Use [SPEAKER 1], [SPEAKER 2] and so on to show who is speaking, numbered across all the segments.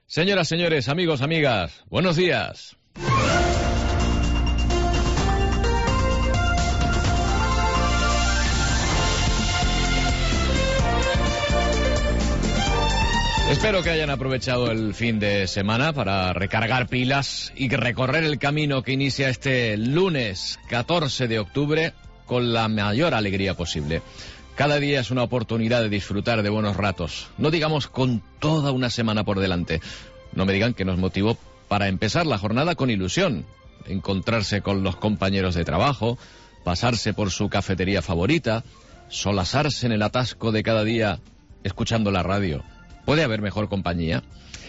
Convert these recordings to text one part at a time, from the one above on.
[SPEAKER 1] Señoras, señores, amigos, amigas, buenos días. Espero que hayan aprovechado el fin de semana para recargar pilas y recorrer el camino que inicia este lunes 14 de octubre con la mayor alegría posible. Cada día es una oportunidad de disfrutar de buenos ratos, no digamos con toda una semana por delante. No me digan que nos motivó para empezar la jornada con ilusión, encontrarse con los compañeros de trabajo, pasarse por su cafetería favorita, solazarse en el atasco de cada día escuchando la radio. ¿Puede haber mejor compañía?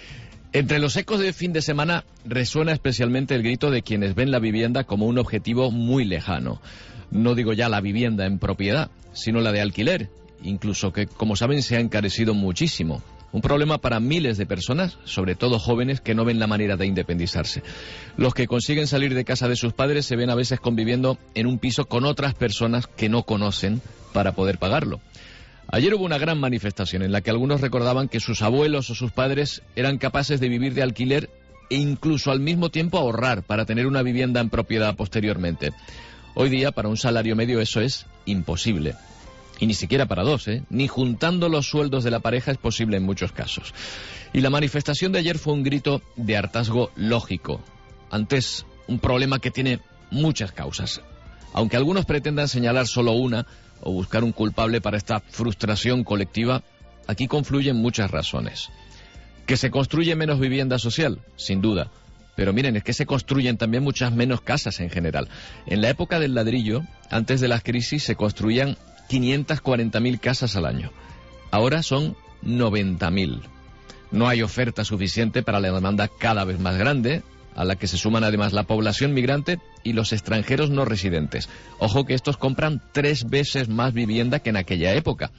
[SPEAKER 1] Entre los ecos de fin de semana resuena especialmente el grito de quienes ven la vivienda como un objetivo muy lejano. No digo ya la vivienda en propiedad, sino la de alquiler, incluso que, como saben, se ha encarecido muchísimo. Un problema para miles de personas, sobre todo jóvenes, que no ven la manera de independizarse. Los que consiguen salir de casa de sus padres se ven a veces conviviendo en un piso con otras personas que no conocen para poder pagarlo. Ayer hubo una gran manifestación en la que algunos recordaban que sus abuelos o sus padres eran capaces de vivir de alquiler e incluso al mismo tiempo ahorrar para tener una vivienda en propiedad posteriormente. Hoy día, para un salario medio, eso es imposible. Y ni siquiera para dos, Ni juntando los sueldos de la pareja es posible en muchos casos. Y la manifestación de ayer fue un grito de hartazgo lógico. Antes, un problema que tiene muchas causas. Aunque algunos pretendan señalar solo una o buscar un culpable para esta frustración colectiva, aquí confluyen muchas razones. ¿Que se construye menos vivienda social? Sin duda. Pero miren, es que se construyen también muchas menos casas en general. En la época del ladrillo, antes de la crisis, se construían 540.000 casas al año. Ahora son 90.000. No hay oferta suficiente para la demanda cada vez más grande, a la que se suman además la población migrante y los extranjeros no residentes. Ojo que estos compran 3 veces más vivienda que en aquella época.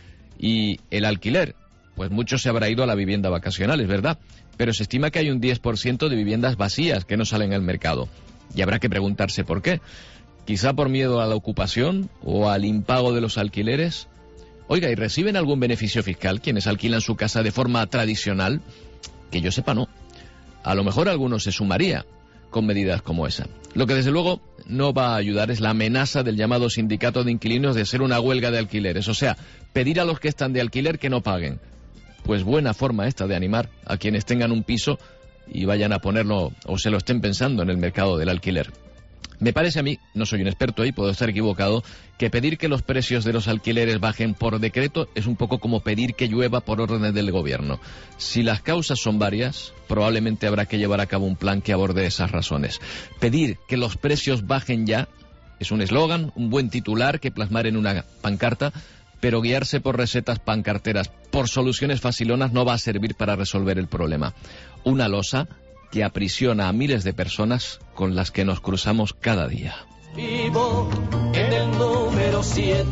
[SPEAKER 1] Y el alquiler, pues mucho se habrá ido a la vivienda vacacional, es verdad, pero se estima que hay un 10% de viviendas vacías que no salen al mercado. Y habrá que preguntarse por qué. Quizá por miedo a la ocupación o al impago de los alquileres. Oiga, ¿y reciben algún beneficio fiscal quienes alquilan su casa de forma tradicional? Que yo sepa, no. A lo mejor alguno se sumaría con medidas como esa. Lo que desde luego no va a ayudar es la amenaza del llamado sindicato de inquilinos de hacer una huelga de alquileres. O sea, pedir a los que están de alquiler que no paguen. Pues buena forma esta de animar a quienes tengan un piso y vayan a ponerlo o se lo estén pensando en el mercado del alquiler. Me parece a mí, no soy un experto y puedo estar equivocado, que pedir que los precios de los alquileres bajen por decreto es un poco como pedir que llueva por orden del gobierno. Si las causas son varias, probablemente habrá que llevar a cabo un plan que aborde esas razones. Pedir que los precios bajen ya es un eslogan, un buen titular que plasmar en una pancarta, pero guiarse por recetas pancarteras, por soluciones facilonas, no va a servir para resolver el problema. Una losa que aprisiona a miles de personas con las que nos cruzamos cada día.
[SPEAKER 2] Vivo en el número 7,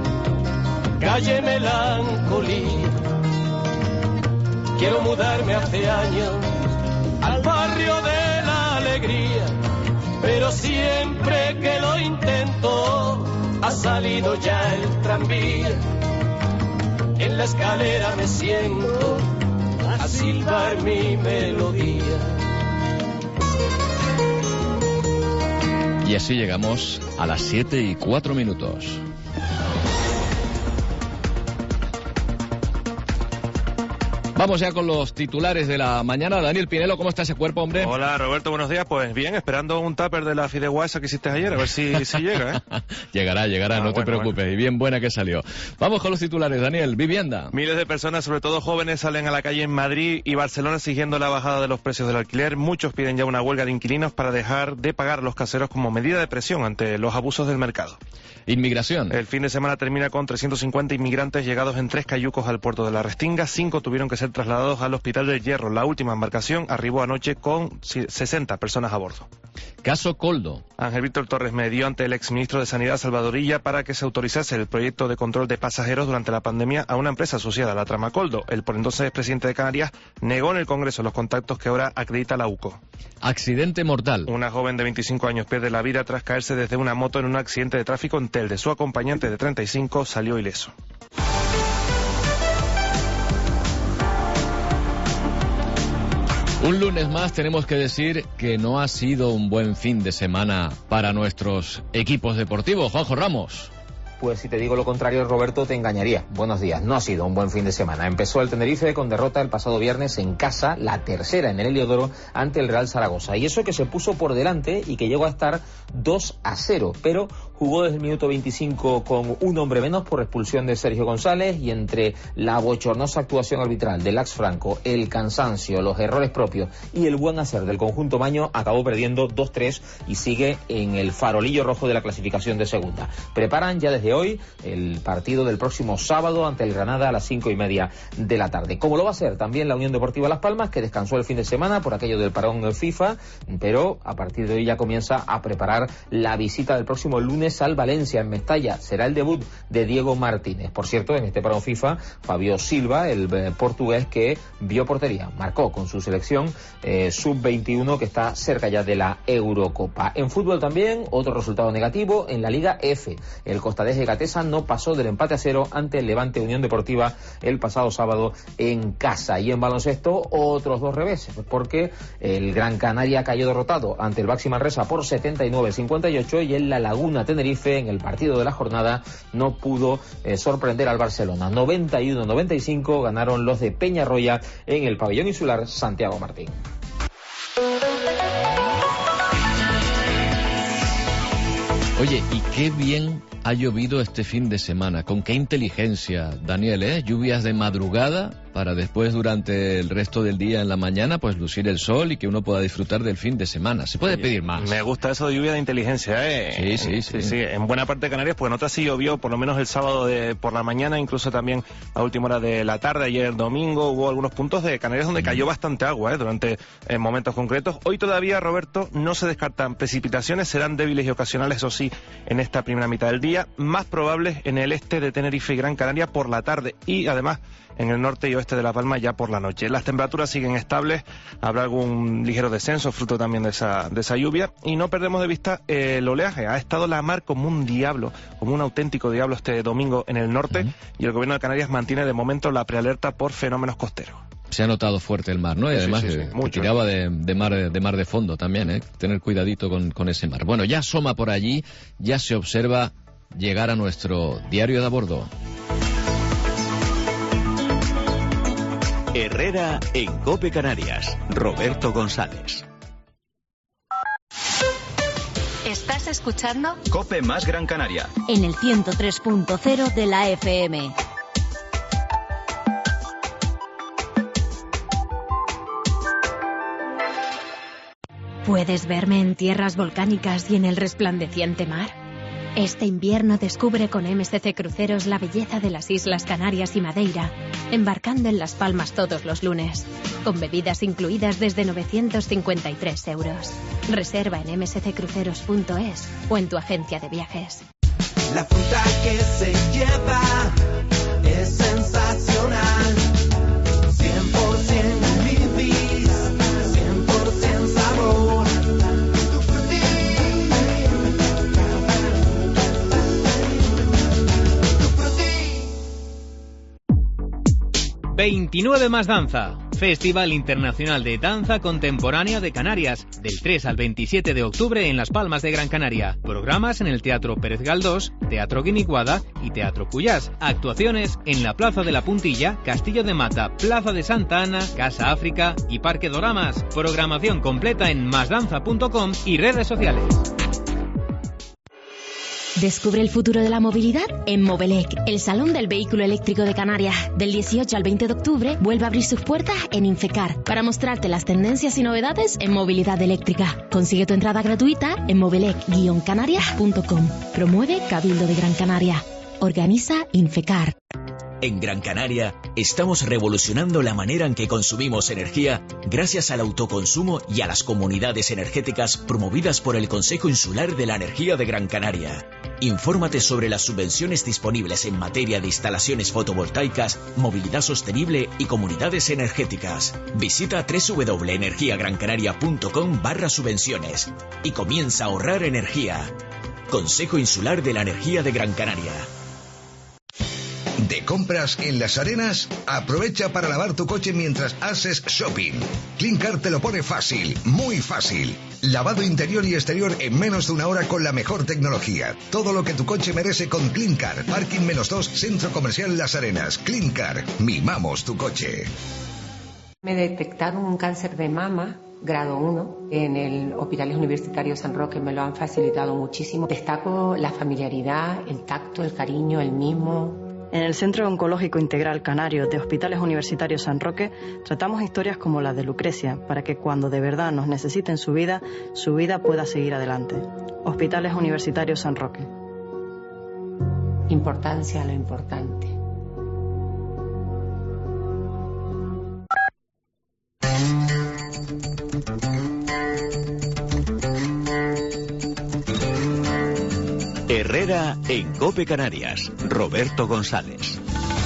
[SPEAKER 2] calle Melancolía. Quiero mudarme hace años al barrio de la alegría, pero siempre que lo intento ha salido ya el tranvía. En la escalera me siento a silbar mi melodía.
[SPEAKER 1] Y así llegamos a las 7:04. Vamos ya con los titulares de la mañana. Daniel Pinelo, ¿cómo está ese cuerpo, hombre?
[SPEAKER 3] Hola, Roberto, buenos días. Pues bien, esperando un tupper de la fideuá esa que hiciste ayer, a ver si llega,
[SPEAKER 1] Llegará, no te preocupes. Y bien buena que salió. Vamos con los titulares, Daniel. Vivienda.
[SPEAKER 3] Miles de personas, sobre todo jóvenes, salen a la calle en Madrid y Barcelona exigiendo la bajada de los precios del alquiler. Muchos piden ya una huelga de inquilinos para dejar de pagar a los caseros como medida de presión ante los abusos del mercado.
[SPEAKER 1] Inmigración.
[SPEAKER 3] El fin de semana termina con 350 inmigrantes llegados en 3 cayucos al puerto de la Restinga. 5 tuvieron que ser trasladados al Hospital del Hierro. La última embarcación arribó anoche con 60 personas a bordo.
[SPEAKER 1] Caso Coldo.
[SPEAKER 3] Ángel Víctor Torres medió ante el exministro de Sanidad Salvador Illa para que se autorizase el proyecto de control de pasajeros durante la pandemia a una empresa asociada a la trama Coldo. El por entonces presidente de Canarias negó en el Congreso los contactos que ahora acredita la UCO.
[SPEAKER 1] Accidente mortal.
[SPEAKER 3] Una joven de 25 años pierde la vida tras caerse desde una moto en un accidente de tráfico en Telde. Su acompañante de 35 salió ileso.
[SPEAKER 1] Un lunes más tenemos que decir que no ha sido un buen fin de semana para nuestros equipos deportivos. Juanjo Ramos.
[SPEAKER 4] Pues si te digo lo contrario, Roberto, te engañaría. Buenos días. No ha sido un buen fin de semana. Empezó el Tenerife con derrota el pasado viernes en casa, la tercera en el Heliodoro, ante el Real Zaragoza. Y eso que se puso por delante y que llegó a estar 2-0. Pero jugó desde el minuto 25 con un hombre menos por expulsión de Sergio González, y entre la bochornosa actuación arbitral de Lax Franco, el cansancio, los errores propios y el buen hacer del conjunto maño, acabó perdiendo 2-3 y sigue en el farolillo rojo de la clasificación de segunda. Preparan ya desde hoy el partido del próximo sábado ante el Granada a las 5:30 de la tarde. Como lo va a hacer también la Unión Deportiva Las Palmas, que descansó el fin de semana por aquello del parón FIFA, pero a partir de hoy ya comienza a preparar la visita del próximo lunes al Valencia en Mestalla. Será el debut de Diego Martínez. Por cierto, en este parón FIFA, Fabio Silva, el portugués que vio portería, marcó con su selección sub-21, que está cerca ya de la Eurocopa. En fútbol también, otro resultado negativo en la Liga F. El costadés Gatesa no pasó del empate a 0 ante el Levante Unión Deportiva el pasado sábado en casa. Y en baloncesto, otros dos reveses, porque el Gran Canaria cayó derrotado ante el Baxi Manresa por 79-58, y en La Laguna Tenerife, en el partido de la jornada, no pudo sorprender al Barcelona. 91-95 ganaron los de Peñarroya en el pabellón insular Santiago Martín.
[SPEAKER 1] Oye, y qué bien ha llovido este fin de semana. Con qué inteligencia, Daniel, ¿eh? Lluvias de madrugada para después, durante el resto del día en la mañana, pues lucir el sol y que uno pueda disfrutar del fin de semana. Se puede pedir más.
[SPEAKER 3] Me gusta eso de lluvia de inteligencia, ¿eh? Sí. En buena parte de Canarias, pues en otras sí llovió, por lo menos el sábado por la mañana, incluso también a última hora de la tarde. Ayer domingo hubo algunos puntos de Canarias donde cayó bastante agua, durante momentos concretos. Hoy todavía, Roberto, no se descartan precipitaciones, serán débiles y ocasionales, eso sí, en esta primera mitad del día, más probables en el este de Tenerife y Gran Canaria por la tarde, y además en el norte y oeste de La Palma ya por la noche. Las temperaturas siguen estables, habrá algún ligero descenso, fruto también de esa lluvia, y no perdemos de vista el oleaje. Ha estado la mar como un diablo, como un auténtico diablo este domingo en el norte, y el gobierno de Canarias mantiene de momento la prealerta por fenómenos costeros.
[SPEAKER 1] Se ha notado fuerte el mar, ¿no? Y además
[SPEAKER 3] que
[SPEAKER 1] tiraba de mar de fondo también, ¿eh? Tener cuidadito con ese mar. Bueno, ya asoma por allí, ya se observa llegar a nuestro diario de a bordo.
[SPEAKER 5] Herrera en COPE Canarias. Roberto González.
[SPEAKER 6] ¿Estás escuchando?
[SPEAKER 5] COPE más Gran Canaria.
[SPEAKER 6] En el 103.0 de la FM. ¿Puedes verme en tierras volcánicas y en el resplandeciente mar? Este invierno descubre con MSC Cruceros la belleza de las Islas Canarias y Madeira, embarcando en Las Palmas todos los lunes, con bebidas incluidas desde 953 euros. Reserva en msccruceros.es o en tu agencia de viajes.
[SPEAKER 7] La fruta que se lleva es sensacional, 100% Libis, 100% sabor.
[SPEAKER 8] 29 más danza. Festival Internacional de Danza Contemporánea de Canarias, del 3 al 27 de octubre en Las Palmas de Gran Canaria. Programas en el Teatro Pérez Galdós, Teatro Guiniguada y Teatro Cuyás. Actuaciones en la Plaza de la Puntilla, Castillo de Mata, Plaza de Santa Ana, Casa África y Parque Doramas. Programación completa en masdanza.com y redes sociales.
[SPEAKER 6] Descubre el futuro de la movilidad en Movelec, el Salón del Vehículo Eléctrico de Canarias. Del 18 al 20 de octubre vuelve a abrir sus puertas en Infecar para mostrarte las tendencias y novedades en movilidad eléctrica. Consigue tu entrada gratuita en movelec-canarias.com. Promueve Cabildo de Gran Canaria. Organiza Infecar.
[SPEAKER 5] En Gran Canaria estamos revolucionando la manera en que consumimos energía gracias al autoconsumo y a las comunidades energéticas promovidas por el Consejo Insular de la Energía de Gran Canaria. Infórmate sobre las subvenciones disponibles en materia de instalaciones fotovoltaicas, movilidad sostenible y comunidades energéticas. Visita www.energiagrancanaria.com/subvenciones y comienza a ahorrar energía. Consejo Insular de la Energía de Gran Canaria.
[SPEAKER 9] ¿De compras en Las Arenas? Aprovecha para lavar tu coche mientras haces shopping. Cleancar te lo pone fácil, muy fácil. Lavado interior y exterior en menos de una hora con la mejor tecnología. Todo lo que tu coche merece con Cleancar. Parking -2, Centro Comercial Las Arenas. Cleancar. Mimamos tu coche.
[SPEAKER 10] Me detectaron un cáncer de mama, grado 1, en el Hospital Universitario San Roque. Me lo han facilitado muchísimo. Destaco la familiaridad, el tacto, el cariño, el mimo.
[SPEAKER 11] En el Centro Oncológico Integral Canario de Hospitales Universitarios San Roque tratamos historias como la de Lucrecia para que cuando de verdad nos necesiten su vida pueda seguir adelante. Hospitales Universitarios San Roque.
[SPEAKER 10] Importancia a lo importante.
[SPEAKER 12] Herrera en COPE Canarias. Roberto González.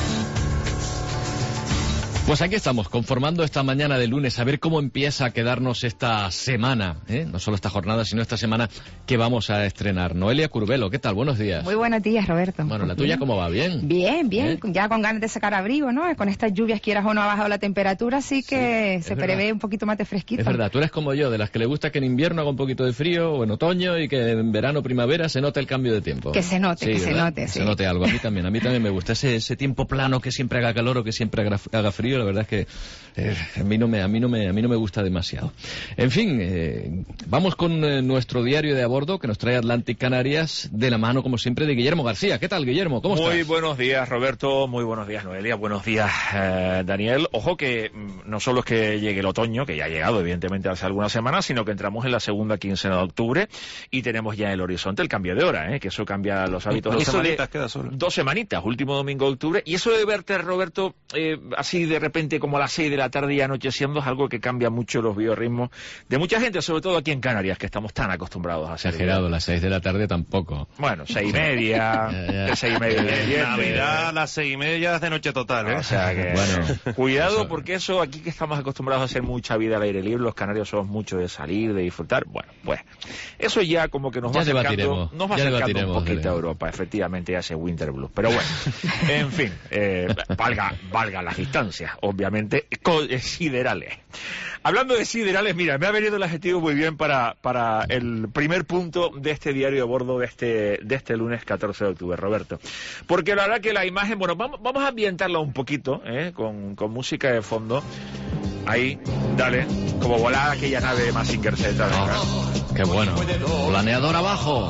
[SPEAKER 1] Pues aquí estamos, conformando esta mañana de lunes, a ver cómo empieza a quedarnos esta semana, no solo esta jornada, sino esta semana que vamos a estrenar. Noelia Curvelo, ¿qué tal? Buenos días.
[SPEAKER 13] Muy buenos días, Roberto.
[SPEAKER 1] Bueno, ¿la tuya cómo va? ¿Bien?
[SPEAKER 13] Bien, ya con ganas de sacar abrigo, ¿no? Con estas lluvias, quieras o no, ha bajado la temperatura, así que se prevé un poquito más de fresquito.
[SPEAKER 1] Es verdad, tú eres como yo, de las que le gusta que en invierno haga un poquito de frío, o en otoño, y que en verano, primavera, se note el cambio de tiempo.
[SPEAKER 13] Que se note, sí,
[SPEAKER 1] que se note algo. A mí también me gusta ese tiempo plano, que siempre haga calor o que siempre haga frío. La verdad es que a mí no me gusta demasiado. En fin, vamos con nuestro diario de a bordo que nos trae Atlantic Canarias, de la mano, como siempre, de Guillermo García. ¿Qué tal, Guillermo? ¿Cómo estás?
[SPEAKER 14] Muy buenos días, Roberto. Muy buenos días, Noelia. Buenos días, Daniel. Ojo que no solo es que llegue el otoño, que ya ha llegado, evidentemente, hace algunas semanas, sino que entramos en la segunda quincena de octubre y tenemos ya en el horizonte el cambio de hora, que eso cambia los hábitos.
[SPEAKER 3] 2 semanitas queda solo.
[SPEAKER 14] 2 semanitas, último domingo de octubre. Y eso de verte, Roberto, así de repente como a las 6 de la tarde y anocheciendo, es algo que cambia mucho los biorritmos de mucha gente, sobre todo aquí en Canarias, que estamos tan acostumbrados a hacer.
[SPEAKER 1] Exagerado, las 6 de la tarde tampoco.
[SPEAKER 14] Bueno, 6:30, 6:30.
[SPEAKER 3] En Navidad, las 6:30 ya es de noche total,
[SPEAKER 14] O sea que,
[SPEAKER 1] bueno,
[SPEAKER 14] cuidado,
[SPEAKER 1] eso...
[SPEAKER 14] porque eso, aquí que estamos acostumbrados a hacer mucha vida al aire libre, los canarios somos mucho de salir, de disfrutar. Bueno, pues, eso ya como que nos va acercando un poquito a Europa, efectivamente, ya ese Winter Blues. Pero bueno, en fin, valga las distancias, obviamente, siderales. Hablando de siderales, mira, me ha venido el adjetivo muy bien para el primer punto de este diario de bordo de este lunes 14 de octubre, Roberto. Porque la verdad que la imagen, bueno, vamos a ambientarla un poquito, con música de fondo. Ahí, dale, como volaba aquella nave de Mazinger Z.
[SPEAKER 1] ¡Qué bueno! Planeador abajo.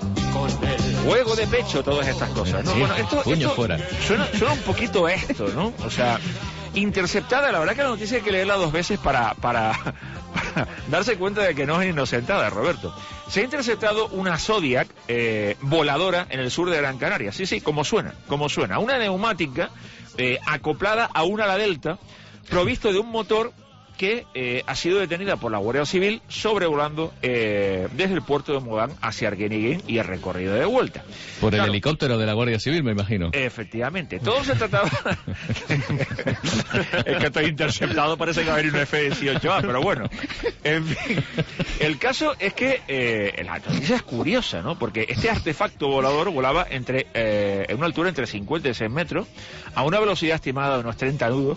[SPEAKER 14] Juego de pecho, todas estas cosas, ¿no?
[SPEAKER 1] Sí,
[SPEAKER 14] bueno,
[SPEAKER 1] puño fuera.
[SPEAKER 14] Suena un poquito a esto, ¿no? O sea, interceptada, la verdad que la noticia hay que leerla 2 veces para darse cuenta de que no es inocentada, Roberto. Se ha interceptado una Zodiac voladora en el sur de Gran Canaria. Sí, como suena. Una neumática acoplada a un ala delta, provisto de un motor que ha sido detenida por la Guardia Civil sobrevolando desde el puerto de Modán hacia Arguineguín y el recorrido de vuelta.
[SPEAKER 1] Por el helicóptero de la Guardia Civil, me imagino.
[SPEAKER 14] Efectivamente. Todo se trataba... Es que estoy interceptado, parece que va a venir un F-18A, pero bueno. En fin, el caso es que la noticia es curiosa, ¿no? Porque este artefacto volador volaba en una altura entre 50 y 6 metros, a una velocidad estimada de unos 30 nudos,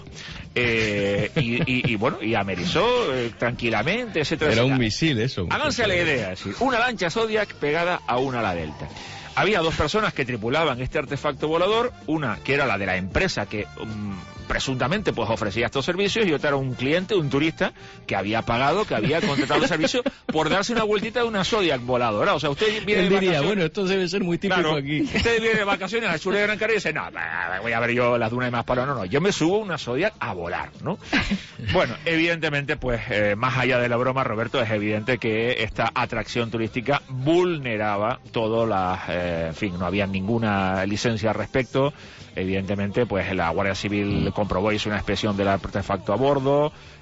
[SPEAKER 14] y amerizó tranquilamente, etcétera.
[SPEAKER 1] Era un misil eso.
[SPEAKER 14] Háganse la idea, es decir, una lancha Zodiac pegada a una ala delta. Había 2 personas que tripulaban este artefacto volador, una que era la de la empresa que presuntamente pues ofrecía estos servicios, y otra era un cliente, un turista que había pagado, que había contratado el servicio por darse una vueltita de una Zodiac voladora. O sea, usted viene de vacaciones...
[SPEAKER 1] bueno, esto debe ser muy típico, claro, aquí.
[SPEAKER 14] Usted viene de vacaciones al sur de Gran Canaria y dice, no, voy a ver yo las dunas de Maspaloa. No, yo me subo una Zodiac a volar, ¿no? Bueno, evidentemente, pues, más allá de la broma, Roberto, es evidente que esta atracción turística vulneraba todas las... en fin, no había ninguna licencia al respecto. Evidentemente, pues la Guardia Civil comprobó, hizo una inspección del artefacto a bordo,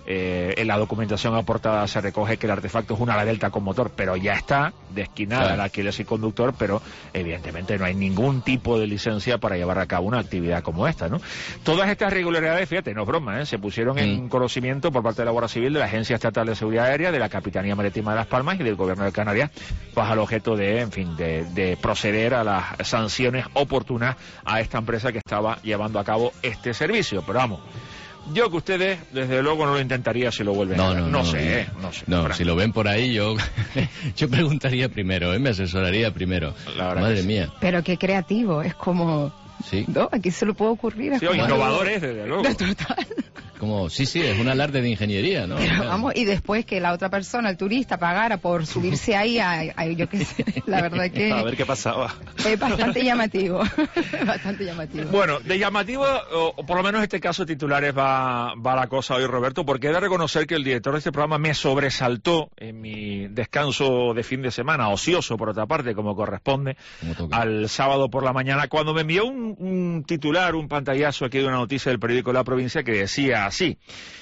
[SPEAKER 14] en la documentación aportada se recoge que el artefacto es una ala delta con motor, pero ya está destinada al alquiler sin conductor, pero evidentemente no hay ningún tipo de licencia para llevar a cabo una actividad como esta, ¿no? Todas estas irregularidades, fíjate, no es broma, se pusieron en conocimiento por parte de la Guardia Civil, de la Agencia Estatal de Seguridad Aérea, de la Capitanía Marítima de Las Palmas y del Gobierno de Canarias, pues al objeto de, en fin, de proceder a las sanciones oportunas a esta empresa que estaba llevando a cabo este servicio. Pero vamos, yo que ustedes, desde luego, no lo intentaría si lo vuelven a ver. No sé.
[SPEAKER 1] No, si lo ven por ahí, yo preguntaría primero, me asesoraría primero. Madre mía.
[SPEAKER 13] Pero qué creativo, es como...
[SPEAKER 1] Sí.
[SPEAKER 13] ¿No? Aquí se lo puede ocurrir.
[SPEAKER 14] Sí, innovadores, desde luego.
[SPEAKER 13] Total.
[SPEAKER 1] Como, sí, es un alarde de ingeniería, ¿no?
[SPEAKER 13] Pero vamos, y después que la otra persona, el turista, pagara por subirse ahí a yo qué sé, la verdad que...
[SPEAKER 3] A ver qué pasaba.
[SPEAKER 13] Es bastante llamativo, bastante llamativo.
[SPEAKER 14] Bueno, de llamativo, o por lo menos en este caso titulares va la cosa hoy, Roberto, porque he de reconocer que el director de este programa me sobresaltó en mi descanso de fin de semana, ocioso por otra parte, como corresponde, al sábado por la mañana, cuando me envió un titular, un pantallazo aquí de una noticia del periódico La Provincia que decía así: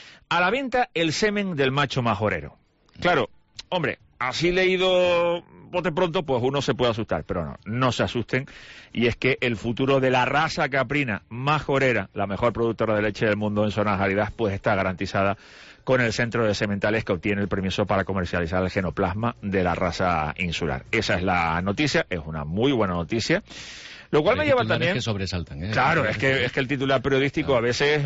[SPEAKER 14] a la venta el semen del macho majorero. Claro, hombre, así leído bote pronto, pues uno se puede asustar, pero no se asusten, y es que el futuro de la raza caprina majorera, la mejor productora de leche del mundo en zonas áridas, pues está garantizada con el Centro de Sementales, que obtiene el permiso para comercializar el genoplasma de la raza insular. Esa es la noticia, es una muy buena noticia. Lo cual me lleva también...
[SPEAKER 1] que sobresaltan,
[SPEAKER 14] Claro, es que el titular periodístico a veces...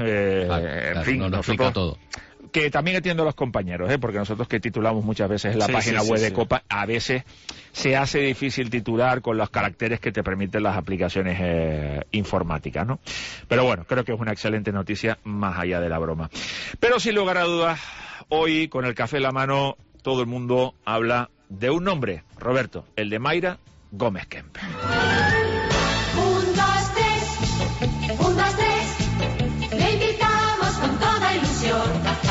[SPEAKER 14] en fin,
[SPEAKER 1] no lo explica todo.
[SPEAKER 14] Que también entiendo a los compañeros, porque nosotros que titulamos muchas veces en la página web de Copa, a veces se hace difícil titular con los caracteres que te permiten las aplicaciones informáticas, ¿no? Pero bueno, creo que es una excelente noticia más allá de la broma. Pero sin lugar a dudas, hoy con el café en la mano, todo el mundo habla de un nombre, Roberto, el de Mayra Gómez Kemp.
[SPEAKER 15] 1, 2, 3, le invitamos con toda ilusión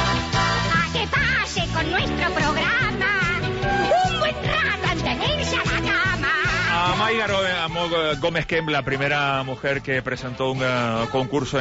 [SPEAKER 15] a que pase con nuestro programa un buen rato antes de irse a la cama.
[SPEAKER 14] A Mayra Gómez Kemp, la primera mujer que presentó un concurso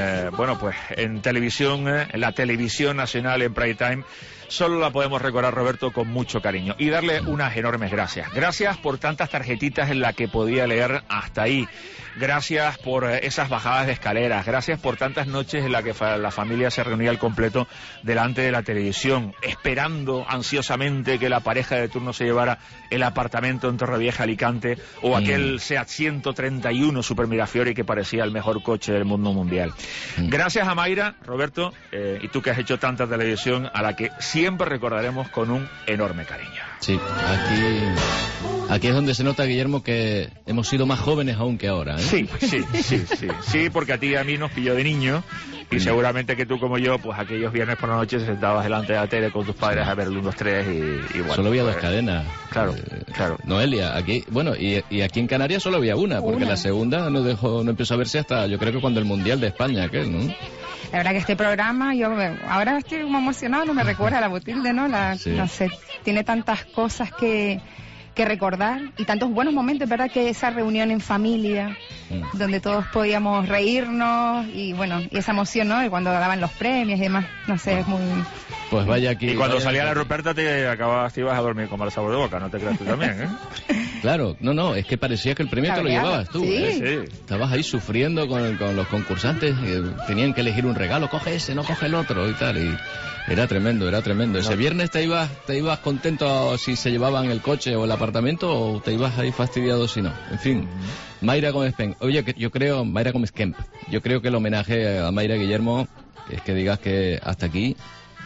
[SPEAKER 14] en televisión, en la televisión nacional en prime time, solo la podemos recordar, Roberto, con mucho cariño y darle unas enormes gracias. Gracias por tantas tarjetitas en las que podía leer hasta ahí. Gracias por esas bajadas de escaleras. Gracias por tantas noches en las que la familia se reunía al completo delante de la televisión, esperando ansiosamente que la pareja de turno se llevara el apartamento en Torrevieja, Alicante, o aquel Seat 131 Super Mirafiori que parecía el mejor coche del mundo mundial. Gracias a Mayra, Roberto, y tú que has hecho tanta televisión, a la que siempre recordaremos con un enorme cariño.
[SPEAKER 1] Sí, aquí es donde se nota, Guillermo, que hemos sido más jóvenes aún que ahora, ¿eh?
[SPEAKER 14] Sí, porque a ti y a mí nos pilló de niño, y seguramente que tú como yo, pues aquellos viernes por la noche sentabas delante de la tele con tus padres a ver el 1, 2, 3 y bueno.
[SPEAKER 1] Solo había dos cadenas.
[SPEAKER 14] Claro.
[SPEAKER 1] Noelia, aquí, bueno, y aquí en Canarias solo había una, porque la segunda no empezó a verse hasta, yo creo que cuando el Mundial de España, aquel, ¿no?
[SPEAKER 13] La verdad que este programa, ahora estoy como emocionado, no me recuerda a la Botilde, ¿no? No sé, tiene tantas cosas que recordar y tantos buenos momentos, ¿verdad? Que esa reunión en familia, donde todos podíamos reírnos y bueno, y esa emoción, ¿no? Y cuando daban los premios y demás, no sé, es muy...
[SPEAKER 1] Pues vaya aquí.
[SPEAKER 14] Y cuando salía la Ruperta te ibas a dormir con mal sabor de boca, no te creas tú también, ¿eh?
[SPEAKER 1] Claro, es que parecía que el premio te lo llevabas tú.
[SPEAKER 13] Sí.
[SPEAKER 1] Estabas ahí sufriendo con los concursantes, tenían que elegir un regalo, coge ese, no coge el otro y tal, y era tremendo. Ese viernes te ibas contento si se llevaban el coche o el apartamento, o te ibas ahí fastidiado si no. En fin, Mayra Gómez Kemp. Oye, Mayra Gómez Kemp, yo creo que el homenaje a Mayra, Guillermo, es que digas que hasta aquí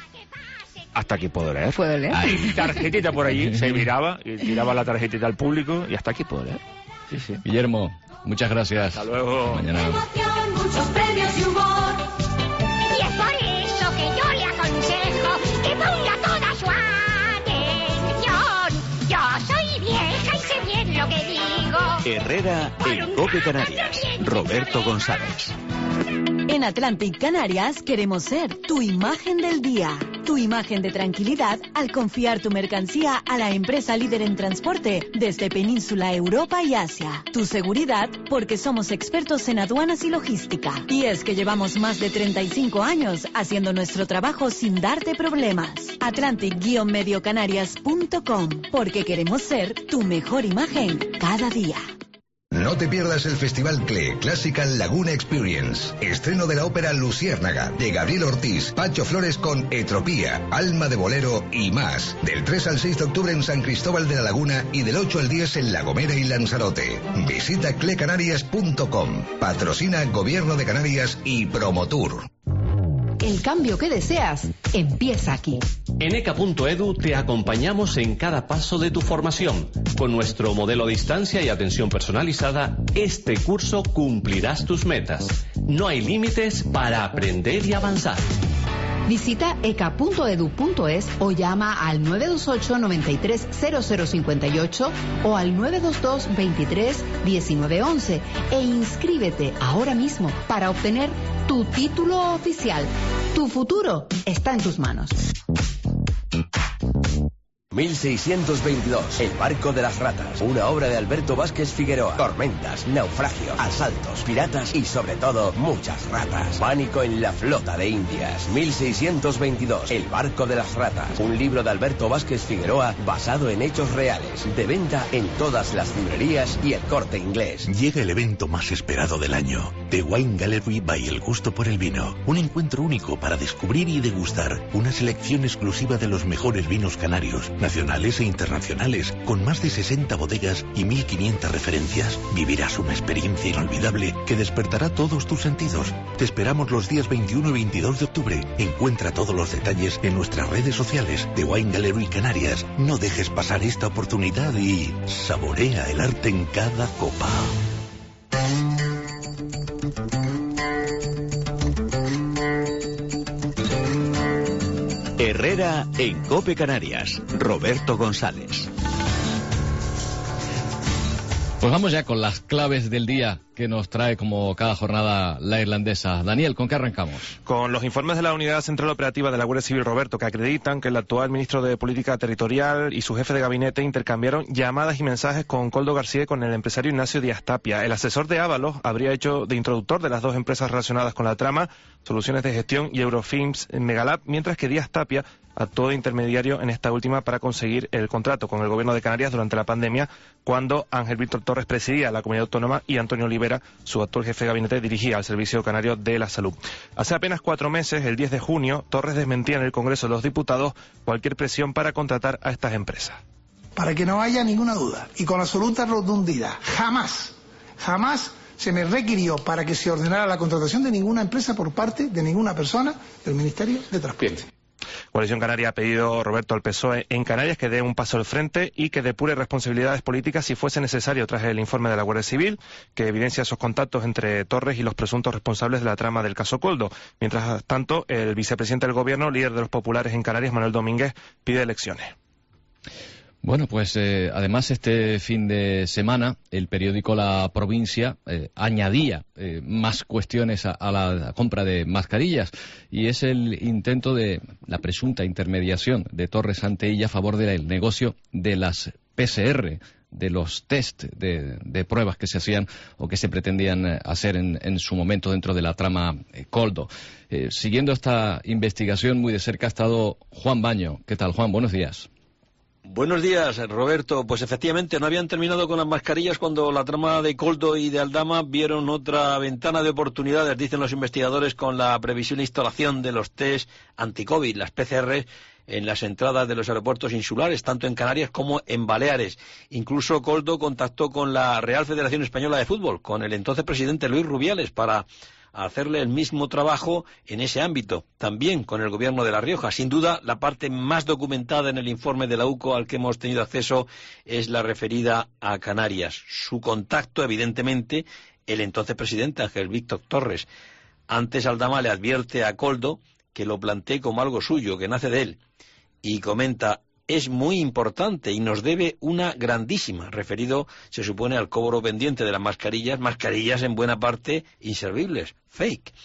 [SPEAKER 14] puedo leer.
[SPEAKER 13] ¿Puedo leer?
[SPEAKER 14] Hay tarjetita por allí, se miraba y tiraba la tarjetita al público y hasta aquí puedo leer. Sí.
[SPEAKER 1] Guillermo, muchas gracias.
[SPEAKER 14] Hasta luego.
[SPEAKER 1] Mañana.
[SPEAKER 15] Emoción, muchos premios y humor. Y es por eso que yo le aconsejo que ponga toda su atención. Yo soy vieja y sé bien lo que digo.
[SPEAKER 12] Herrera en COPE Canarias. Roberto González.
[SPEAKER 16] En Atlantic Canarias queremos ser tu imagen del día, tu tu imagen de tranquilidad al confiar tu mercancía a la empresa líder en transporte desde Península, Europa y Asia. Tu seguridad porque somos expertos en aduanas y logística. Y es que llevamos más de 35 años haciendo nuestro trabajo sin darte problemas. Atlantic-mediocanarias.com, porque queremos ser tu mejor imagen cada día.
[SPEAKER 9] No te pierdas el Festival CLE, Classical Laguna Experience. Estreno de la ópera Luciérnaga, de Gabriel Ortiz, Pacho Flores con Etropía, Alma de Bolero y más. Del 3 al 6 de octubre en San Cristóbal de la Laguna y del 8 al 10 en La Gomera y Lanzarote. Visita clecanarias.com. Patrocina Gobierno de Canarias y Promotur.
[SPEAKER 17] El cambio que deseas empieza aquí.
[SPEAKER 18] En ECA.edu te acompañamos en cada paso de tu formación. Con nuestro modelo a distancia y atención personalizada, este curso cumplirás tus metas. No hay límites para aprender y avanzar.
[SPEAKER 17] Visita eca.edu.es o llama al 928 93 0058 o al 922 23 1911 e inscríbete ahora mismo para obtener tu título oficial. Tu futuro está en tus manos.
[SPEAKER 19] 1622, El barco de las ratas, una obra de Alberto Vázquez Figueroa. Tormentas, naufragios, asaltos, piratas y sobre todo muchas ratas. Pánico en la flota de Indias. 1622, El barco de las ratas, un libro de Alberto Vázquez Figueroa basado en hechos reales. De venta en todas las librerías y El Corte Inglés.
[SPEAKER 20] Llega el evento más esperado del año, The Wine Gallery by El Gusto por el Vino. Un encuentro único para descubrir y degustar una selección exclusiva de los mejores vinos canarios, nacionales e internacionales, con más de 60 bodegas y 1500 referencias. Vivirás una experiencia inolvidable que despertará todos tus sentidos. Te esperamos los días 21 y 22 de octubre. Encuentra todos los detalles en nuestras redes sociales de Wine Gallery Canarias. No dejes pasar esta oportunidad y saborea el arte en cada copa.
[SPEAKER 12] Herrera en COPE Canarias. Roberto González.
[SPEAKER 1] Pues vamos ya con las claves del día que nos trae como cada jornada la irlandesa. Daniel, ¿con qué arrancamos?
[SPEAKER 3] Con los informes de la Unidad Central Operativa de la Guardia Civil, Roberto, que acreditan que el actual ministro de Política Territorial y su jefe de gabinete intercambiaron llamadas y mensajes con Koldo García y con el empresario Ignacio Díaz Tapia. El asesor de Ábalos habría hecho de introductor de las dos empresas relacionadas con la trama, Soluciones de Gestión y Eurofilms en Megalab, mientras que Díaz Tapia actuó de intermediario en esta última para conseguir el contrato con el Gobierno de Canarias durante la pandemia, cuando Ángel Víctor Torres presidía la comunidad autónoma y Antonio Olivera, su actual jefe de gabinete, dirigía al Servicio Canario de la Salud. Hace apenas 4 meses, el 10 de junio, Torres desmentía en el Congreso de los Diputados cualquier presión para contratar a estas empresas.
[SPEAKER 21] Para que no haya ninguna duda, y con absoluta rotundidad, jamás se me requirió para que se ordenara la contratación de ninguna empresa por parte de ninguna persona del Ministerio de Transporte.
[SPEAKER 3] Coalición Canaria ha pedido, Roberto, al PSOE en Canarias que dé un paso al frente y que depure responsabilidades políticas si fuese necesario, tras el informe de la Guardia Civil que evidencia esos contactos entre Torres y los presuntos responsables de la trama del caso Koldo. Mientras tanto, el vicepresidente del Gobierno, líder de los populares en Canarias, Manuel Domínguez, pide elecciones.
[SPEAKER 1] Bueno, pues además este fin de semana el periódico La Provincia añadía más cuestiones a la compra de mascarillas, y es el intento de la presunta intermediación de Torres ante ella a favor del negocio de las PCR, de los test de pruebas que se hacían o que se pretendían hacer en su momento dentro de la trama Koldo. Siguiendo esta investigación muy de cerca ha estado Juan Baño. ¿Qué tal, Juan? Buenos días.
[SPEAKER 22] Buenos días, Roberto. Pues efectivamente no habían terminado con las mascarillas cuando la trama de Koldo y de Aldama vieron otra ventana de oportunidades, dicen los investigadores, con la previsible instalación de los test anti-COVID, las PCR, en las entradas de los aeropuertos insulares, tanto en Canarias como en Baleares. Incluso Koldo contactó con la Real Federación Española de Fútbol, con el entonces presidente Luis Rubiales, para hacerle el mismo trabajo en ese ámbito, también con el Gobierno de La Rioja. Sin duda, la parte más documentada en el informe de la UCO al que hemos tenido acceso es la referida a Canarias. Su contacto, evidentemente, el entonces presidente Ángel Víctor Torres. Antes Aldama le advierte a Koldo que lo plantee como algo suyo, que nace de él, y comenta: es muy importante y nos debe una grandísima, referido, se supone, al cobro pendiente de las mascarillas en buena parte inservibles, fake.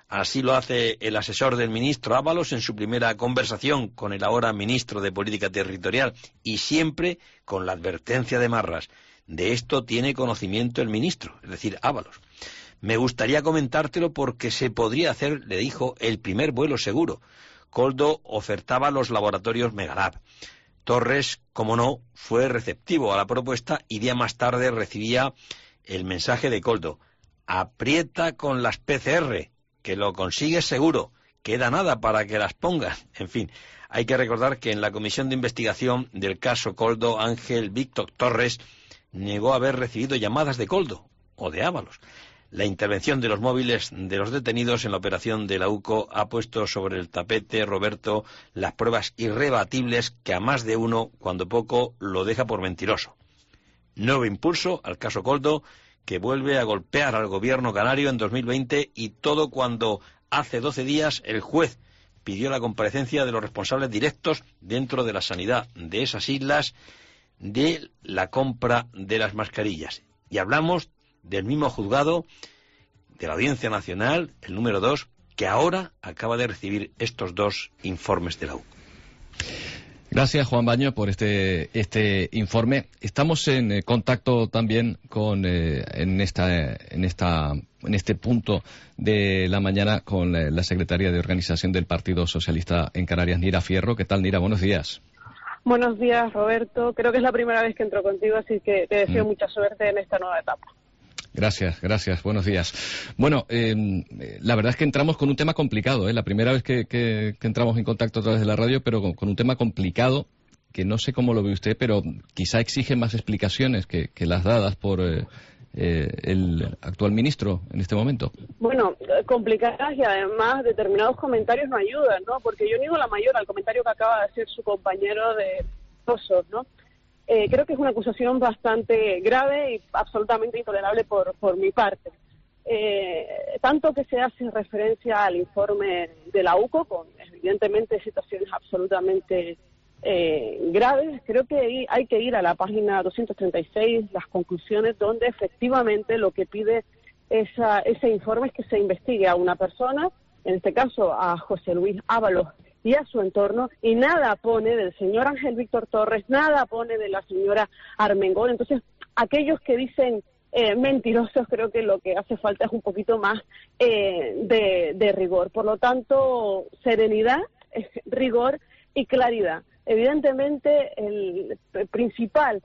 [SPEAKER 22] Así lo hace el asesor del ministro Ábalos en su primera conversación con el ahora ministro de Política Territorial, y siempre con la advertencia de Marras. De esto tiene conocimiento el ministro, es decir, Ábalos. Me gustaría comentártelo porque se podría hacer, le dijo, el primer vuelo seguro. Koldo ofertaba los laboratorios Megalab. Torres, como no, fue receptivo a la propuesta y día más tarde recibía el mensaje de Koldo. Aprieta con las PCR, que lo consigues seguro. Queda nada para que las pongas. En fin, hay que recordar que en la comisión de investigación del caso Koldo, Ángel Víctor Torres negó haber recibido llamadas de Koldo o de Ábalos. La intervención de los móviles de los detenidos en la operación de la UCO ha puesto sobre el tapete, Roberto, las pruebas irrebatibles que a más de uno, cuando poco, lo deja por mentiroso. Nuevo impulso al caso Koldo, que vuelve a golpear al gobierno canario en 2020, y todo cuando hace 12 días el juez pidió la comparecencia de los responsables directos dentro de la sanidad de esas islas de la compra de las mascarillas. Y hablamos del mismo juzgado de la Audiencia Nacional, el número 2, que ahora acaba de recibir estos dos informes de la U.
[SPEAKER 1] Gracias, Juan Baño, por este informe. Estamos en contacto también con en este punto de la mañana con la secretaria de Organización del Partido Socialista en Canarias, Nira Fierro. ¿Qué tal, Nira? Buenos días.
[SPEAKER 2] Buenos días, Roberto. Creo que es la primera vez que entro contigo, así que te deseo mucha suerte en esta nueva etapa.
[SPEAKER 1] Gracias. Buenos días. Bueno, la verdad es que entramos con un tema complicado, ¿eh? La primera vez que entramos en contacto a través de la radio, pero con un tema complicado, que no sé cómo lo ve usted, pero quizá exige más explicaciones que las dadas por el actual ministro en este momento.
[SPEAKER 2] Bueno, complicadas, y además determinados comentarios no ayudan, ¿no? Porque yo niego la mayor al comentario que acaba de hacer su compañero de Osos, ¿no? Creo que es una acusación bastante grave y absolutamente intolerable por mi parte. Tanto que se hace referencia al informe de la UCO, con evidentemente situaciones absolutamente graves, creo que hay que ir a la página 236, las conclusiones, donde efectivamente lo que pide ese informe es que se investigue a una persona, en este caso a José Luis Ábalos y a su entorno, y nada pone del señor Ángel Víctor Torres, nada pone de la señora Armengol. Entonces, aquellos que dicen mentirosos, creo que lo que hace falta es un poquito más de rigor. Por lo tanto, serenidad, rigor y claridad. Evidentemente, el principal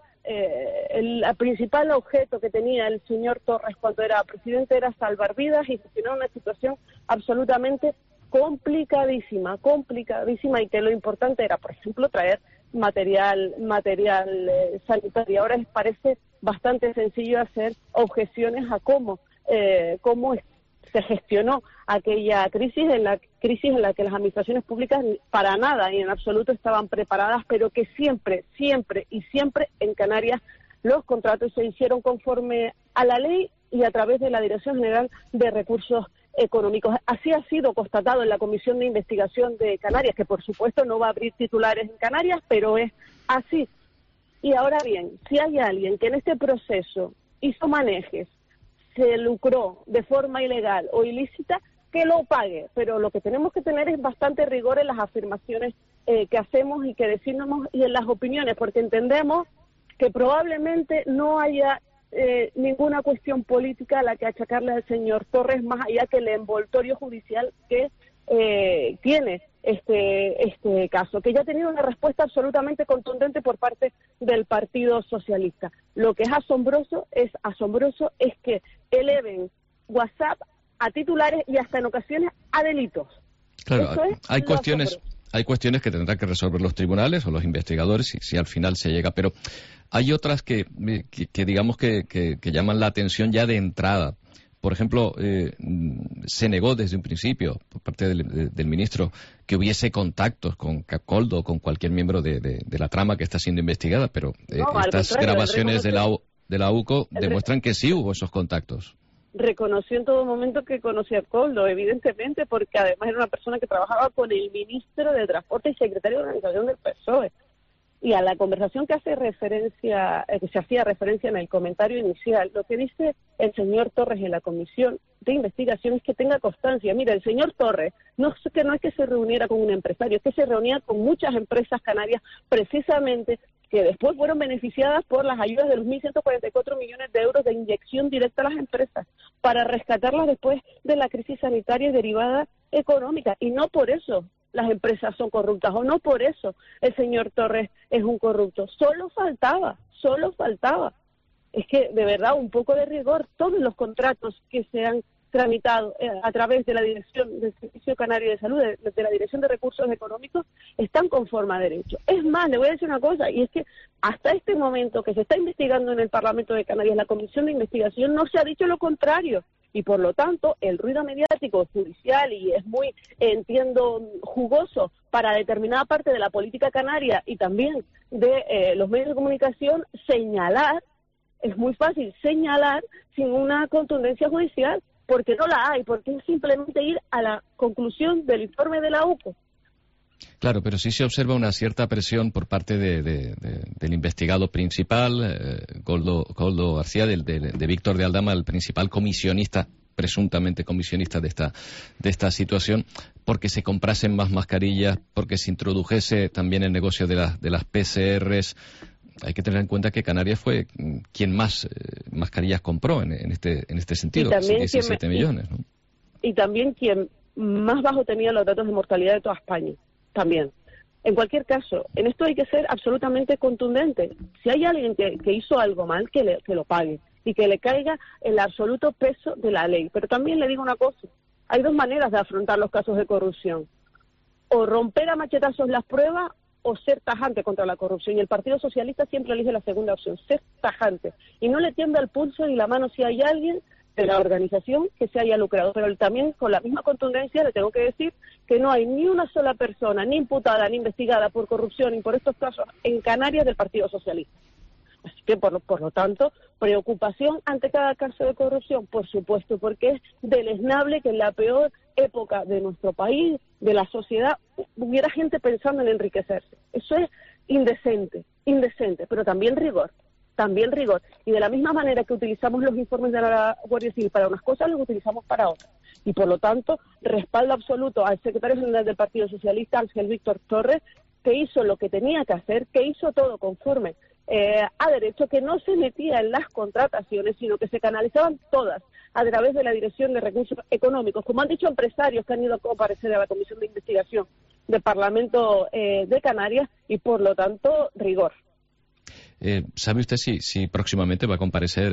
[SPEAKER 2] objeto que tenía el señor Torres cuando era presidente era salvar vidas y gestionar una situación absolutamente complicadísima, y que lo importante era, por ejemplo, traer material sanitario. Ahora les parece bastante sencillo hacer objeciones a cómo se gestionó aquella crisis en la que las administraciones públicas para nada y en absoluto estaban preparadas, pero que siempre en Canarias los contratos se hicieron conforme a la ley y a través de la Dirección General de Recursos Económicos. Así ha sido constatado en la Comisión de Investigación de Canarias, que por supuesto no va a abrir titulares en Canarias, pero es así. Y ahora bien, si hay alguien que en este proceso hizo manejes, se lucró de forma ilegal o ilícita, que lo pague, pero lo que tenemos que tener es bastante rigor en las afirmaciones que hacemos y que decimos y en las opiniones, porque entendemos que probablemente no haya ninguna cuestión política a la que achacarle al señor Torres, más allá que el envoltorio judicial que tiene este caso, que ya ha tenido una respuesta absolutamente contundente por parte del Partido Socialista. Lo que es asombroso es que eleven WhatsApp a titulares y hasta en ocasiones a delitos.
[SPEAKER 1] Claro, hay cuestiones que tendrán que resolver los tribunales o los investigadores si al final se llega, pero hay otras que digamos que llaman la atención ya de entrada. Por ejemplo, se negó desde un principio por parte del ministro que hubiese contactos con Koldo o con cualquier miembro de la trama que está siendo investigada, pero estas grabaciones de la UCO demuestran que sí hubo esos contactos.
[SPEAKER 2] Reconoció en todo momento que conocía a Koldo, evidentemente, porque además era una persona que trabajaba con el ministro de Transporte y secretario de Organización del PSOE. y a la conversación que se hacía referencia en el comentario inicial, lo que dice el señor Torres en la comisión de investigación es que tenga constancia. Mira, el señor Torres no es que se reuniera con un empresario, es que se reunía con muchas empresas canarias precisamente que después fueron beneficiadas por las ayudas de los 1.144 millones de euros de inyección directa a las empresas para rescatarlas después de la crisis sanitaria y derivada económica. Y no por eso las empresas son corruptas, o no por eso el señor Torres es un corrupto. Solo faltaba. Es que, de verdad, un poco de rigor. Todos los contratos que se han tramitado a través de la Dirección del Servicio Canario de Salud, de la Dirección de Recursos Económicos, están conforme a derecho. Es más, le voy a decir una cosa, y es que hasta este momento que se está investigando en el Parlamento de Canarias, la Comisión de Investigación, no se ha dicho lo contrario. Y por lo tanto, el ruido mediático judicial, y es muy, entiendo, jugoso para determinada parte de la política canaria y también de los medios de comunicación, señalar, es muy fácil señalar sin una contundencia judicial, porque no la hay, porque es simplemente ir a la conclusión del informe de la UCO.
[SPEAKER 1] Claro, pero sí se observa una cierta presión por parte del investigado principal, Koldo García, de Víctor de Aldama, el principal comisionista, presuntamente comisionista de esta situación, porque se comprasen más mascarillas, porque se introdujese también el negocio de las PCRs. Hay que tener en cuenta que Canarias fue quien más mascarillas compró en este sentido, 17 millones. ¿No?
[SPEAKER 2] Y también quien más bajo tenía los datos de mortalidad de toda España. También. En cualquier caso, en esto hay que ser absolutamente contundente. Si hay alguien que hizo algo mal, que lo pague y que le caiga el absoluto peso de la ley. Pero también le digo una cosa, hay dos maneras de afrontar los casos de corrupción. O romper a machetazos las pruebas o ser tajante contra la corrupción. Y el Partido Socialista siempre elige la segunda opción, ser tajante. Y no le tienda el pulso ni la mano si hay alguien de la organización que se haya lucrado, pero también con la misma contundencia le tengo que decir que no hay ni una sola persona, ni imputada, ni investigada por corrupción y por estos casos en Canarias del Partido Socialista. Así que, por lo tanto, preocupación ante cada caso de corrupción, por supuesto, porque es deleznable que en la peor época de nuestro país, de la sociedad, hubiera gente pensando en enriquecerse. Eso es indecente, pero también rigor. Y de la misma manera que utilizamos los informes de la Guardia Civil para unas cosas, los utilizamos para otras. Y por lo tanto, respaldo absoluto al secretario general del Partido Socialista, Ángel Víctor Torres, que hizo lo que tenía que hacer, que hizo todo conforme a derecho, que no se metía en las contrataciones, sino que se canalizaban todas a través de la Dirección de Recursos Económicos, como han dicho empresarios que han ido a comparecer a la Comisión de Investigación del Parlamento de Canarias, y por lo tanto, rigor.
[SPEAKER 1] ¿Sabe usted si próximamente va a comparecer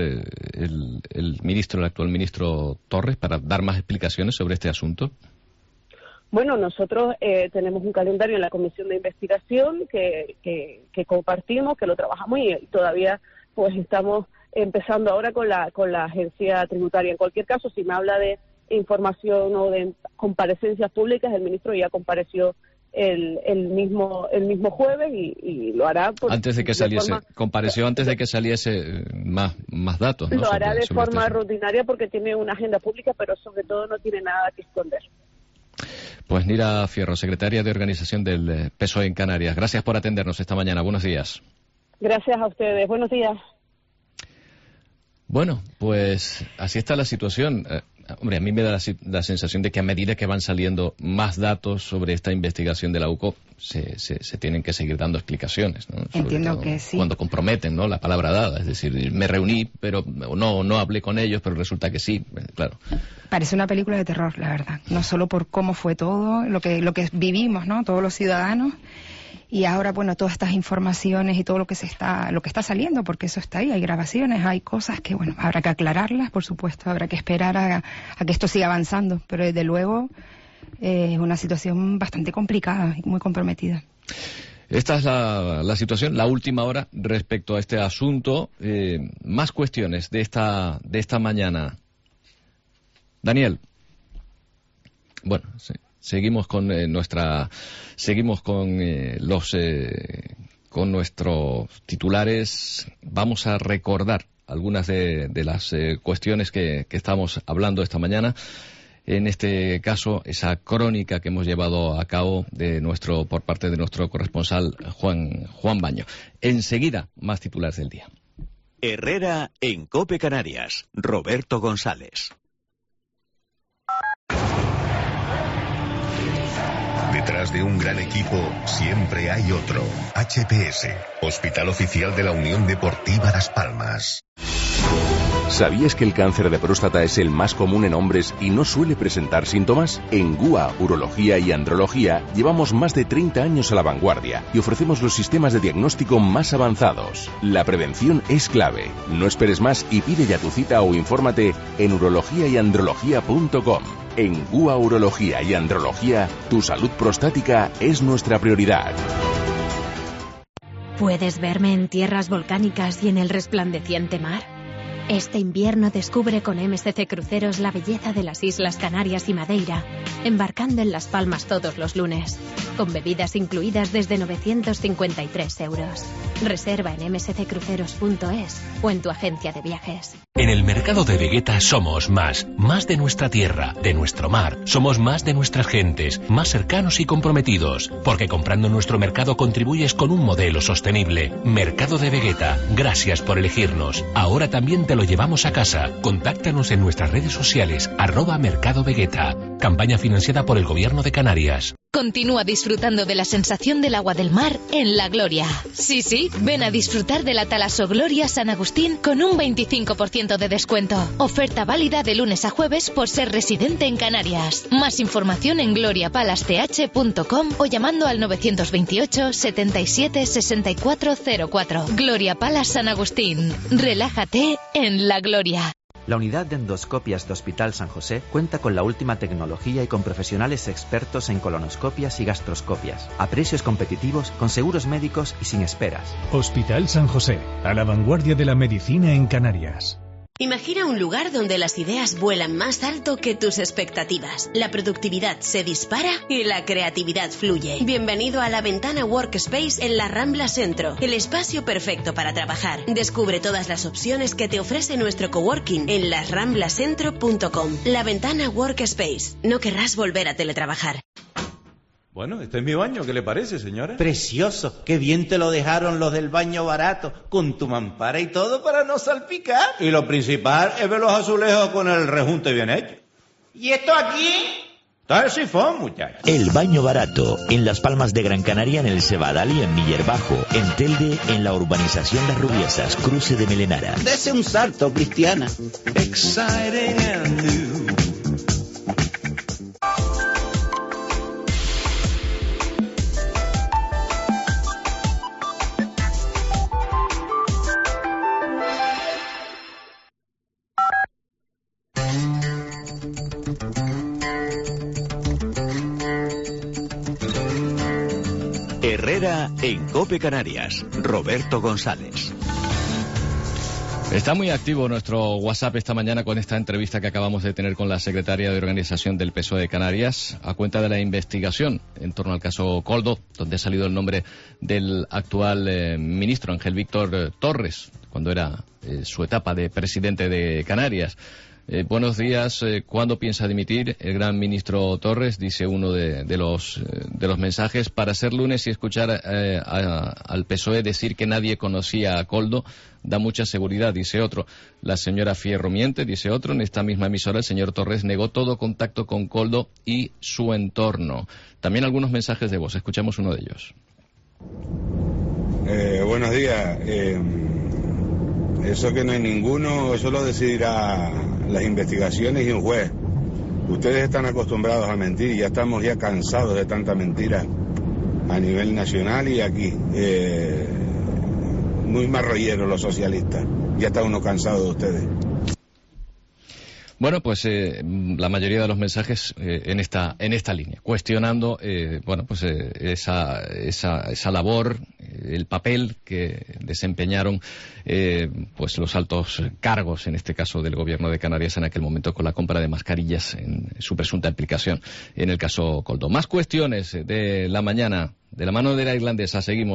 [SPEAKER 1] el actual ministro Torres para dar más explicaciones sobre este asunto?
[SPEAKER 2] Bueno, nosotros tenemos un calendario en la Comisión de Investigación que compartimos, que lo trabajamos y todavía pues estamos empezando ahora con la agencia tributaria. En cualquier caso, si me habla de información o de comparecencias públicas, el ministro ya compareció el mismo jueves y lo hará
[SPEAKER 1] antes de que saliese, compareció antes de que saliese más datos, ¿no?
[SPEAKER 2] Lo hará de forma rutinaria porque tiene una agenda pública, pero sobre todo no tiene nada que esconder.
[SPEAKER 1] Pues Nira Fierro, secretaria de Organización del PSOE en Canarias, gracias por atendernos esta mañana. Buenos días.
[SPEAKER 2] Gracias a ustedes. Buenos días.
[SPEAKER 1] Bueno, pues así está la situación. Hombre, a mí me da la sensación de que a medida que van saliendo más datos sobre esta investigación de la UCO, se tienen que seguir dando explicaciones, ¿no?
[SPEAKER 13] Entiendo que sí.
[SPEAKER 1] Cuando comprometen, ¿no?, la palabra dada. Es decir, me reuní, pero no hablé con ellos, pero resulta que sí, claro.
[SPEAKER 13] Parece una película de terror, la verdad. No solo por cómo fue todo, lo que vivimos, ¿no?, todos los ciudadanos. Y ahora, bueno, todas estas informaciones y todo lo que está saliendo, porque eso está ahí, hay grabaciones, hay cosas que, bueno, habrá que aclararlas, por supuesto, habrá que esperar a que esto siga avanzando, pero desde luego es una situación bastante complicada y muy comprometida.
[SPEAKER 1] Esta es la situación, la última hora respecto a este asunto. Más cuestiones de esta mañana. Daniel. Bueno, sí. Seguimos con con nuestros titulares. Vamos a recordar algunas de las cuestiones que estamos hablando esta mañana. en este caso, esa crónica que hemos llevado a cabo por parte de nuestro corresponsal Juan Baño. Enseguida, más titulares del día.
[SPEAKER 12] Herrera en COPE Canarias. Roberto González.
[SPEAKER 20] Detrás de un gran equipo siempre hay otro. HPS, Hospital Oficial de la Unión Deportiva Las Palmas.
[SPEAKER 4] ¿Sabías que el cáncer de próstata es el más común en hombres y no suele presentar síntomas? En GUA, Urología y Andrología llevamos más de 30 años a la vanguardia y ofrecemos los sistemas de diagnóstico más avanzados. La prevención es clave. No esperes más y pide ya tu cita o infórmate en urologiayandrología.com. En GUA, Urología y Andrología, tu salud prostática es nuestra prioridad.
[SPEAKER 6] ¿Puedes verme en tierras volcánicas y en el resplandeciente mar? Este invierno descubre con MSC Cruceros la belleza de las Islas Canarias y Madeira, embarcando en Las Palmas todos los lunes, con bebidas incluidas desde 953 euros. Reserva en msccruceros.es o en tu agencia de viajes.
[SPEAKER 7] En el mercado de Vegueta somos más de nuestra tierra, de nuestro mar. Somos más de nuestras gentes, más cercanos y comprometidos, porque comprando en nuestro mercado contribuyes con un modelo sostenible. Mercado de Vegueta, gracias por elegirnos. Ahora también te lo llevamos a casa. Contáctanos en nuestras redes sociales, @Mercado Vegueta. Campaña financiada por el Gobierno de Canarias.
[SPEAKER 23] Continúa disfrutando de la sensación del agua del mar en La Gloria. Sí, ven a disfrutar de la Talaso Gloria San Agustín con un 25% de descuento. Oferta válida de lunes a jueves por ser residente en Canarias. Más información en gloriapalace.com o llamando al 928 77 6404. Gloria Palace San Agustín. Relájate en La Gloria.
[SPEAKER 24] La unidad de endoscopias de Hospital San José cuenta con la última tecnología y con profesionales expertos en colonoscopias y gastroscopias, a precios competitivos, con seguros médicos y sin esperas.
[SPEAKER 25] Hospital San José, a la vanguardia de la medicina en Canarias.
[SPEAKER 26] Imagina un lugar donde las ideas vuelan más alto que tus expectativas. La productividad se dispara y la creatividad fluye. Bienvenido a La Ventana Workspace en la Rambla Centro, el espacio perfecto para trabajar. Descubre todas las opciones que te ofrece nuestro coworking en lasramblacentro.com. La Ventana Workspace. No querrás volver a teletrabajar.
[SPEAKER 27] Bueno, este es mi baño, ¿qué le parece, señora?
[SPEAKER 28] Precioso, qué bien te lo dejaron los del baño barato, con tu mampara y todo para no salpicar.
[SPEAKER 27] Y lo principal es ver los azulejos con el rejunte bien hecho.
[SPEAKER 28] ¿Y esto aquí?
[SPEAKER 27] Está el sifón, muchacho.
[SPEAKER 29] El baño barato, en Las Palmas de Gran Canaria, en el Cebadal y en Miller Bajo, en Telde, en la urbanización Las Rubiesas, cruce de Melenara.
[SPEAKER 28] Dese un salto, Cristiana.
[SPEAKER 30] Exciting and new.
[SPEAKER 12] Herrera en COPE Canarias. Roberto González.
[SPEAKER 1] Está muy activo nuestro WhatsApp esta mañana con esta entrevista que acabamos de tener con la secretaria de Organización del PSOE de Canarias a cuenta de la investigación en torno al caso Koldo, donde ha salido el nombre del actual ministro Ángel Víctor Torres, cuando era su etapa de presidente de Canarias. Buenos días. ¿Cuándo piensa dimitir el gran ministro Torres? Dice uno de los mensajes. Para ser lunes y escuchar al PSOE decir que nadie conocía a Koldo da mucha seguridad, dice otro. La señora Fierro miente, dice otro. En esta misma emisora el señor Torres negó todo contacto con Koldo y su entorno. También algunos mensajes de voz. Escuchamos uno de ellos.
[SPEAKER 31] Buenos días. Eso que no hay ninguno, eso lo decidirá las investigaciones y un juez. Ustedes están acostumbrados a mentir y ya estamos ya cansados de tanta mentira a nivel nacional y aquí. Muy marrolleros los socialistas. Ya está uno cansado de ustedes.
[SPEAKER 1] Bueno, pues la mayoría de los mensajes en esta línea, cuestionando esa labor, el papel que desempeñaron pues los altos cargos, en este caso del Gobierno de Canarias en aquel momento, con la compra de mascarillas en su presunta implicación en el caso Koldo. Más cuestiones de la mañana, de la mano de la irlandesa, seguimos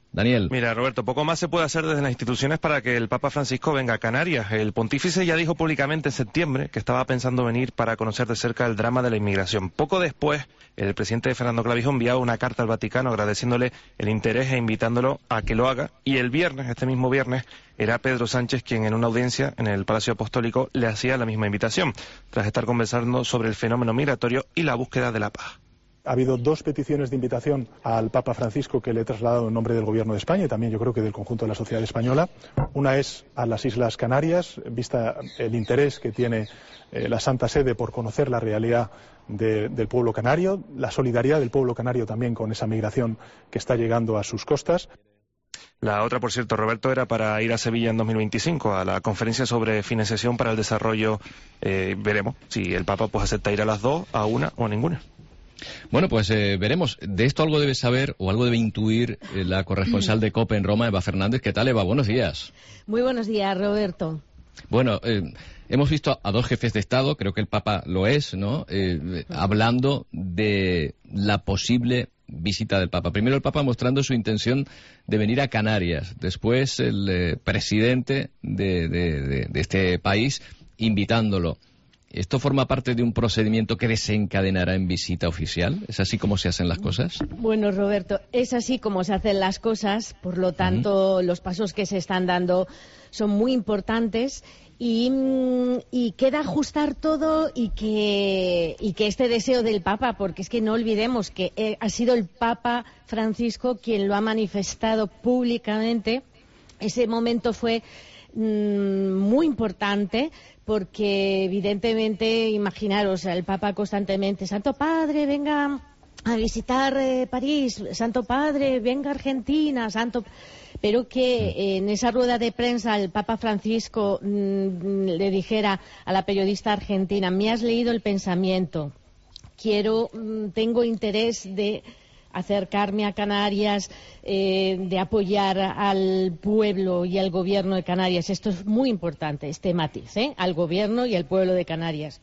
[SPEAKER 1] Daniel.
[SPEAKER 3] Mira, Roberto, poco más se puede hacer desde las instituciones para que el Papa Francisco venga a Canarias. El pontífice ya dijo públicamente en septiembre que estaba pensando venir para conocer de cerca el drama de la inmigración. Poco después, el presidente Fernando Clavijo enviaba una carta al Vaticano agradeciéndole el interés e invitándolo a que lo haga. Y el viernes, este mismo viernes, era Pedro Sánchez quien en una audiencia en el Palacio Apostólico le hacía la misma invitación, tras estar conversando sobre el fenómeno migratorio y la búsqueda de la paz.
[SPEAKER 5] Ha habido 2 peticiones de invitación al Papa Francisco que le he trasladado en nombre del Gobierno de España y también yo creo que del conjunto de la sociedad española. Una es a las Islas Canarias, vista el interés que tiene la Santa Sede por conocer la realidad del pueblo canario, la solidaridad del pueblo canario también con esa migración que está llegando a sus costas.
[SPEAKER 3] La otra, por cierto, Roberto, era para ir a Sevilla en 2025, a la conferencia sobre financiación para el desarrollo. Veremos si el Papa pues acepta ir a las 2, a una o a ninguna.
[SPEAKER 1] Bueno, pues veremos. De esto algo debe saber o algo debe intuir la corresponsal de COPE en Roma, Eva Fernández. ¿Qué tal, Eva? Buenos días.
[SPEAKER 8] Muy buenos días, Roberto.
[SPEAKER 1] Bueno, hemos visto a 2 jefes de Estado, creo que el Papa lo es, ¿no? Hablando de la posible visita del Papa. Primero el Papa mostrando su intención de venir a Canarias. Después el presidente de este país invitándolo. ¿Esto forma parte de un procedimiento que desencadenará en visita oficial? ¿Es así como se hacen las cosas?
[SPEAKER 8] Bueno, Roberto, es así como se hacen las cosas, por lo tanto, los pasos que se están dando son muy importantes y queda ajustar todo y que este deseo del Papa, porque es que no olvidemos que ha sido el Papa Francisco quien lo ha manifestado públicamente. Ese momento fue muy importante porque evidentemente, imaginaros, el Papa constantemente, Santo Padre, venga a visitar París, Santo Padre, venga a Argentina, pero que en esa rueda de prensa el Papa Francisco le dijera a la periodista argentina, me has leído el pensamiento, tengo interés de acercarme a Canarias, de apoyar al pueblo y al gobierno de Canarias. Esto es muy importante, este matiz, al gobierno y al pueblo de Canarias.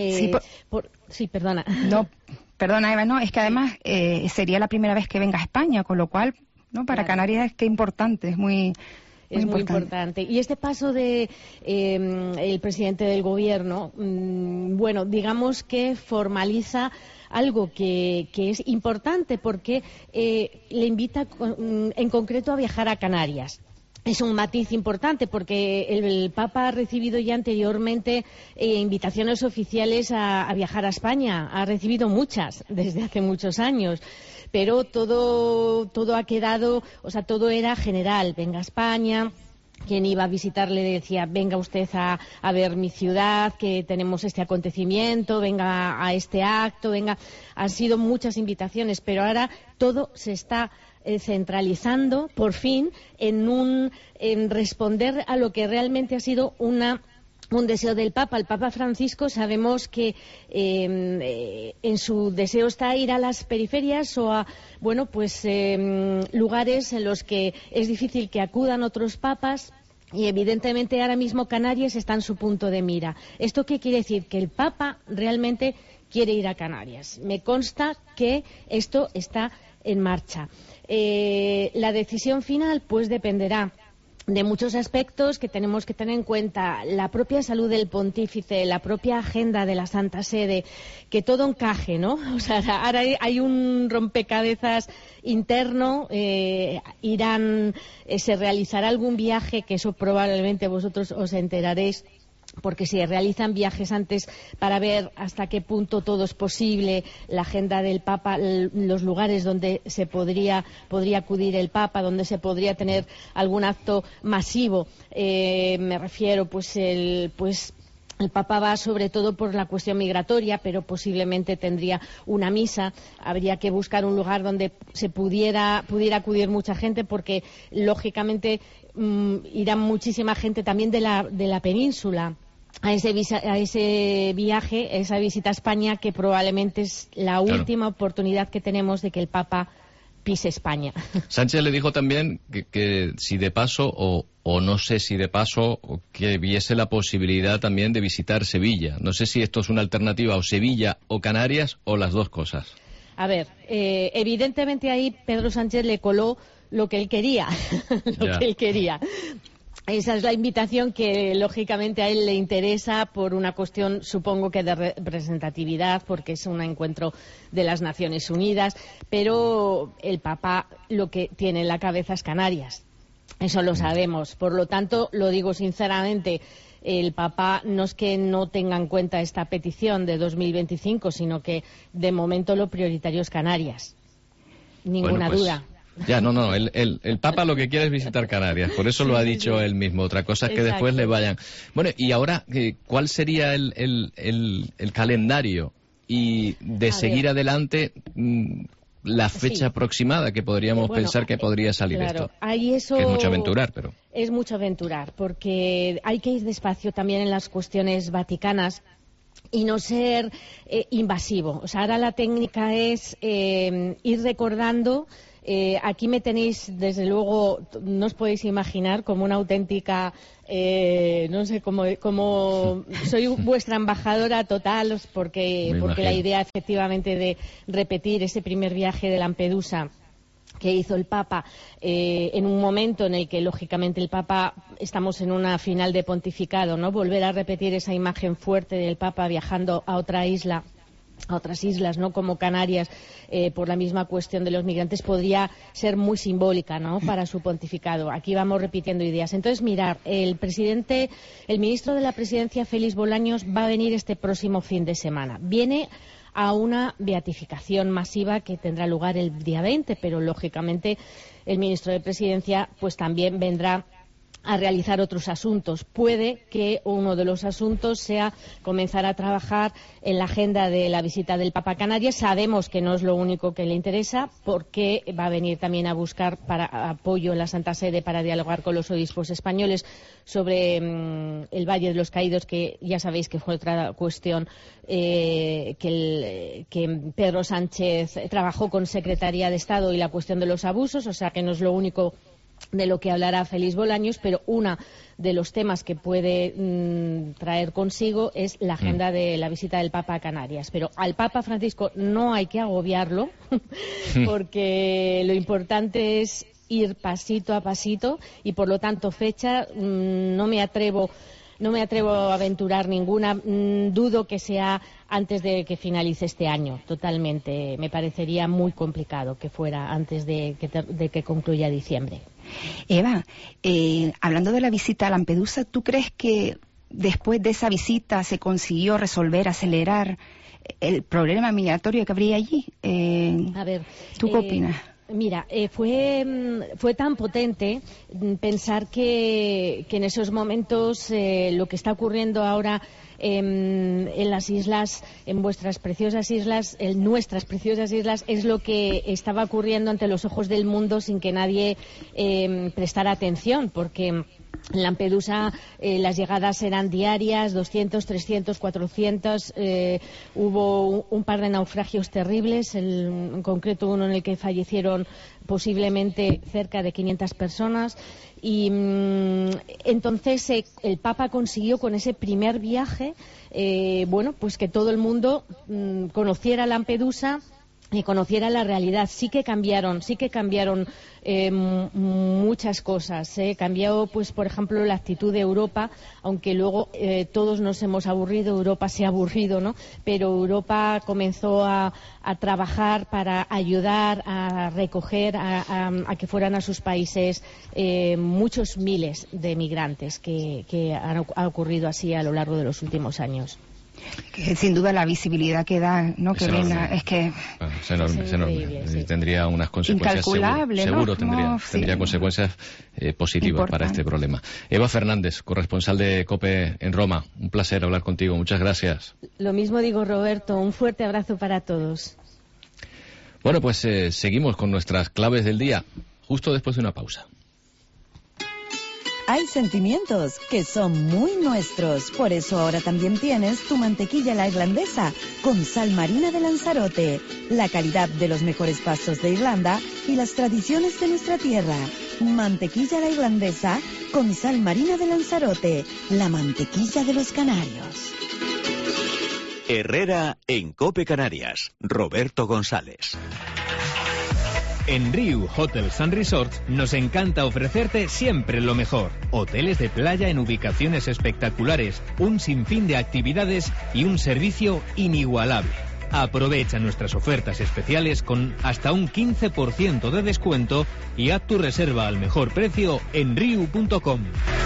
[SPEAKER 8] Sí, perdona.
[SPEAKER 13] No, perdona, Eva, no, es que además sería la primera vez que venga a España, con lo cual, ¿no? Para claro. Canarias es que importante, es muy importante. Y este paso de el presidente del gobierno, bueno, digamos que formaliza algo que es importante porque le invita en concreto a viajar a Canarias. Es un matiz importante porque el Papa ha recibido ya anteriormente invitaciones oficiales a viajar a España. Ha recibido muchas desde hace muchos años. Pero todo ha quedado, o sea, todo era general. Venga a España. Quien iba a visitarle decía, venga usted a ver mi ciudad, que tenemos este acontecimiento, venga a este acto, venga. Han sido muchas invitaciones, pero ahora todo se está centralizando, por fin, en responder a lo que realmente ha sido un deseo del Papa. El Papa Francisco sabemos que en su deseo está ir a las periferias o a lugares en los que es difícil que acudan otros papas. Y evidentemente ahora mismo Canarias está en su punto de mira. ¿Esto qué quiere decir? Que el Papa realmente quiere ir a Canarias. Me consta que esto está en marcha. La decisión final pues dependerá de muchos aspectos que tenemos que tener en cuenta, la propia salud del pontífice, la propia agenda de la Santa Sede, que todo encaje, ¿no? O sea, ahora hay un rompecabezas interno, se realizará algún viaje, que eso probablemente vosotros os enteraréis, porque se realizan viajes antes para ver hasta qué punto todo es posible, la agenda del Papa, los lugares donde se podría acudir el Papa, donde se podría tener algún acto masivo. Me refiero, el Papa va sobre todo por la cuestión migratoria, pero posiblemente tendría una misa. Habría que buscar un lugar donde se pudiera acudir mucha gente, porque lógicamente irá muchísima gente también de la península a ese viaje, a esa visita a España, que probablemente es la última oportunidad que tenemos de que el Papa pise España.
[SPEAKER 1] Sánchez le dijo también que si de paso, o no sé si de paso, que viese la posibilidad también de visitar Sevilla. No sé si esto es una alternativa, o Sevilla o Canarias, o las dos cosas.
[SPEAKER 8] A ver, evidentemente ahí Pedro Sánchez le coló lo que él quería, que él quería. Esa es la invitación que, lógicamente, a él le interesa por una cuestión, supongo que de representatividad, porque es un encuentro de las Naciones Unidas, pero el Papa lo que tiene en la cabeza es Canarias. Eso lo sabemos. Por lo tanto, lo digo sinceramente, el Papa no es que no tenga en cuenta esta petición de 2025, sino que, de momento, lo prioritario es Canarias. Ninguna duda.
[SPEAKER 1] Ya, no, el Papa lo que quiere es visitar Canarias, por eso lo ha dicho él mismo. Otra cosa es que después le vayan. Bueno, y ahora, ¿cuál sería el calendario y de seguir adelante la fecha aproximada que podríamos pensar que podría salir esto?
[SPEAKER 8] Ahí eso
[SPEAKER 1] que es mucho aventurar, pero...
[SPEAKER 8] Es mucho aventurar, porque hay que ir despacio también en las cuestiones vaticanas y no ser invasivo. O sea, ahora la técnica es ir recordando. Aquí me tenéis, desde luego, no os podéis imaginar, como una auténtica, no sé, como soy vuestra embajadora total, porque la idea, efectivamente, de repetir ese primer viaje de Lampedusa que hizo el Papa en un momento en el que, lógicamente, el Papa, estamos en una final de pontificado, ¿no? Volver a repetir esa imagen fuerte del Papa viajando a otra isla, a otras islas, ¿no?, como Canarias, por la misma cuestión de los migrantes, podría ser muy simbólica, ¿no?, para su pontificado. Aquí vamos repitiendo ideas. Entonces, mirar, el ministro de la Presidencia, Félix Bolaños, va a venir este próximo fin de semana. Viene a una beatificación masiva que tendrá lugar el día 20, pero, lógicamente, el ministro de Presidencia pues también vendrá a realizar otros asuntos. Puede que uno de los asuntos sea comenzar a trabajar en la agenda de la visita del Papa a Canarias. Sabemos que no es lo único que le interesa, porque va a venir también a buscar apoyo en la Santa Sede para dialogar con los obispos españoles sobre el Valle de los Caídos, que ya sabéis que fue otra cuestión que Pedro Sánchez trabajó con Secretaría de Estado, y la cuestión de los abusos. O sea que no es lo único de lo que hablará Félix Bolaños, pero uno de los temas que puede traer consigo es la agenda de la visita del Papa a Canarias. Pero al Papa Francisco no hay que agobiarlo, porque lo importante es ir pasito a pasito, y por lo tanto fecha no me atrevo a aventurar ninguna. Dudo que sea antes de que finalice este año, totalmente. Me parecería muy complicado que fuera antes de que concluya diciembre.
[SPEAKER 13] Eva, hablando de la visita a Lampedusa, ¿tú crees que después de esa visita se consiguió resolver, acelerar el problema migratorio que habría allí?
[SPEAKER 8] A ver,
[SPEAKER 13] ¿tú qué opinas?
[SPEAKER 8] Mira, fue tan potente pensar que en esos momentos lo que está ocurriendo ahora en las islas, en vuestras preciosas islas, en nuestras preciosas islas, es lo que estaba ocurriendo ante los ojos del mundo sin que nadie prestara atención, porque en Lampedusa las llegadas eran diarias, 200, 300, 400. Hubo un par de naufragios terribles, en concreto uno en el que fallecieron posiblemente cerca de 500 personas. Y entonces el Papa consiguió con ese primer viaje, pues que todo el mundo conociera Lampedusa y conociera la realidad. Sí que cambiaron muchas cosas. Cambió, pues, por ejemplo, la actitud de Europa, aunque luego todos nos hemos aburrido, Europa se ha aburrido, ¿no? Pero Europa comenzó a trabajar para ayudar a recoger, a que fueran a sus países muchos miles de migrantes que ha ocurrido así a lo largo de los últimos años.
[SPEAKER 13] Que sin duda la visibilidad que da, ¿no? Que venga, es que
[SPEAKER 1] es enorme. Sí. Tendría unas consecuencias
[SPEAKER 13] incalculables,
[SPEAKER 1] seguro
[SPEAKER 13] ¿no?
[SPEAKER 1] tendría consecuencias positivas importante para este problema. Eva Fernández, corresponsal de COPE en Roma, un placer hablar contigo, muchas gracias.
[SPEAKER 8] Lo mismo digo, Roberto, un fuerte abrazo para todos.
[SPEAKER 1] Bueno, pues seguimos con nuestras claves del día, justo después de una pausa.
[SPEAKER 9] Hay sentimientos que son muy nuestros, por eso ahora también tienes tu mantequilla la irlandesa con sal marina de Lanzarote, la calidad de los mejores pastos de Irlanda y las tradiciones de nuestra tierra. Mantequilla la irlandesa con sal marina de Lanzarote, la mantequilla de los canarios.
[SPEAKER 12] Herrera en COPE Canarias, Roberto González.
[SPEAKER 2] En Riu Hotels and Resorts nos encanta ofrecerte siempre lo mejor. Hoteles de playa en ubicaciones espectaculares, un sinfín de actividades y un servicio inigualable. Aprovecha nuestras ofertas especiales con hasta un 15% de descuento y haz tu reserva al mejor precio en riu.com.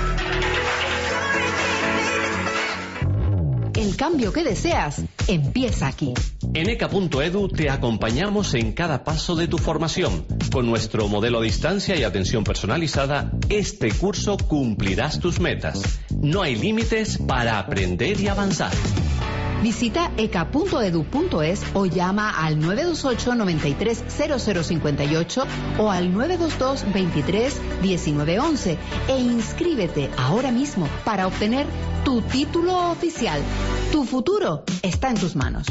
[SPEAKER 10] El cambio que deseas empieza aquí.
[SPEAKER 11] En ECA.edu te acompañamos en cada paso de tu formación. Con nuestro modelo a distancia y atención personalizada, este curso cumplirás tus metas. No hay límites para aprender y avanzar.
[SPEAKER 10] Visita eca.edu.es o llama al 928 93 0058 o al 922 23 1911 e inscríbete ahora mismo para obtener tu título oficial. Tu futuro está en tus manos.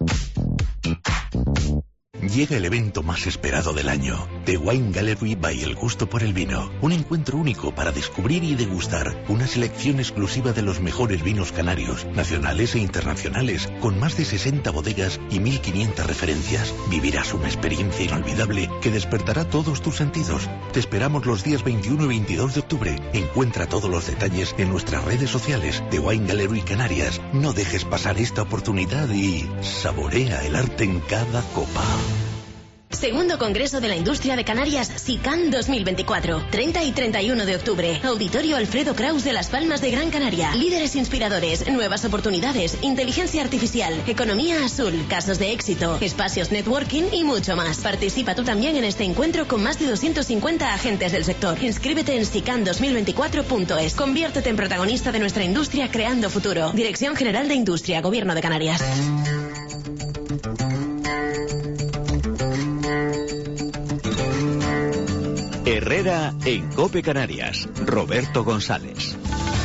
[SPEAKER 20] Llega el evento más esperado del año, The Wine Gallery by El Gusto por el Vino. Un encuentro único para descubrir y degustar una selección exclusiva de los mejores vinos canarios, nacionales e internacionales, con más de 60 bodegas y 1.500 referencias. Vivirás una experiencia inolvidable que despertará todos tus sentidos. Te esperamos los días 21 y 22 de octubre. Encuentra todos los detalles en nuestras redes sociales de Wine Gallery Canarias. No dejes pasar esta oportunidad y saborea el arte en cada copa.
[SPEAKER 26] Segundo Congreso de la Industria de Canarias SICAN 2024, 30 y 31 de octubre. Auditorio Alfredo Kraus de Las Palmas de Gran Canaria. Líderes inspiradores, nuevas oportunidades, inteligencia artificial, economía azul, casos de éxito, espacios networking y mucho más. Participa tú también en este encuentro con más de 250 agentes del sector. Inscríbete en sican2024.es. Conviértete en protagonista de nuestra industria creando futuro. Dirección General de Industria, Gobierno de Canarias.
[SPEAKER 12] Herrera en COPE Canarias. Roberto González.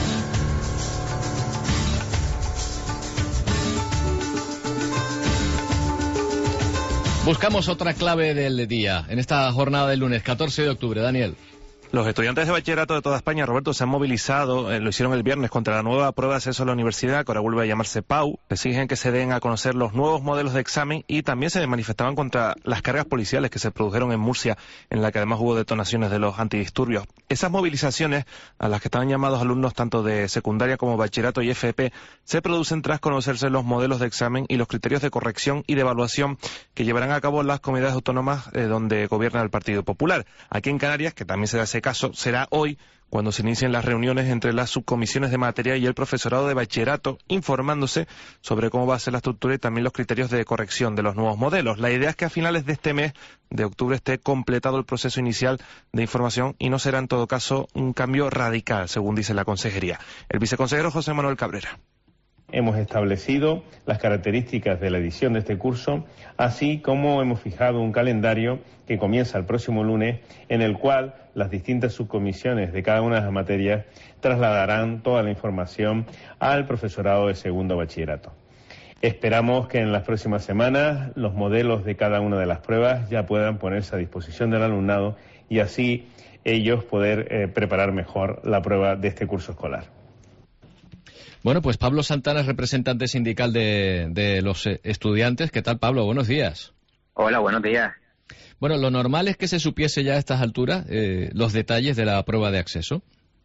[SPEAKER 1] Buscamos otra clave del día en esta jornada del lunes 14 de octubre. Daniel.
[SPEAKER 3] Los estudiantes de bachillerato de toda España, Roberto, se han movilizado, lo hicieron el viernes, contra la nueva prueba de acceso a la universidad, que ahora vuelve a llamarse PAU. Exigen que se den a conocer los nuevos modelos de examen y también se manifestaban contra las cargas policiales que se produjeron en Murcia, en la que además hubo detonaciones de los antidisturbios. Esas movilizaciones, a las que estaban llamados alumnos tanto de secundaria como bachillerato y FP, se producen tras conocerse los modelos de examen y los criterios de corrección y de evaluación que llevarán a cabo las comunidades autónomas donde gobierna el Partido Popular. Aquí en Canarias, que también se da ese caso, será hoy cuando se inicien las reuniones entre las subcomisiones de materia y el profesorado de bachillerato, informándose sobre cómo va a ser la estructura y también los criterios de corrección de los nuevos modelos. La idea es que a finales de este mes de octubre esté completado el proceso inicial de información y no será en todo caso un cambio radical, según dice la consejería. El viceconsejero José Manuel Cabrera.
[SPEAKER 14] Hemos establecido las características de la edición de este curso, así como hemos fijado un calendario que comienza el próximo lunes, en el cual las distintas subcomisiones de cada una de las materias trasladarán toda la información al profesorado de segundo bachillerato. Esperamos que en las próximas semanas los modelos de cada una de las pruebas ya puedan ponerse a disposición del alumnado y así ellos poder preparar mejor la prueba de este curso escolar.
[SPEAKER 1] Bueno, pues Pablo Santana es representante sindical de los estudiantes. ¿Qué tal, Pablo? Buenos días.
[SPEAKER 15] Hola, buenos días.
[SPEAKER 1] Bueno, lo normal es que se supiese ya a estas alturas los detalles de la prueba de acceso.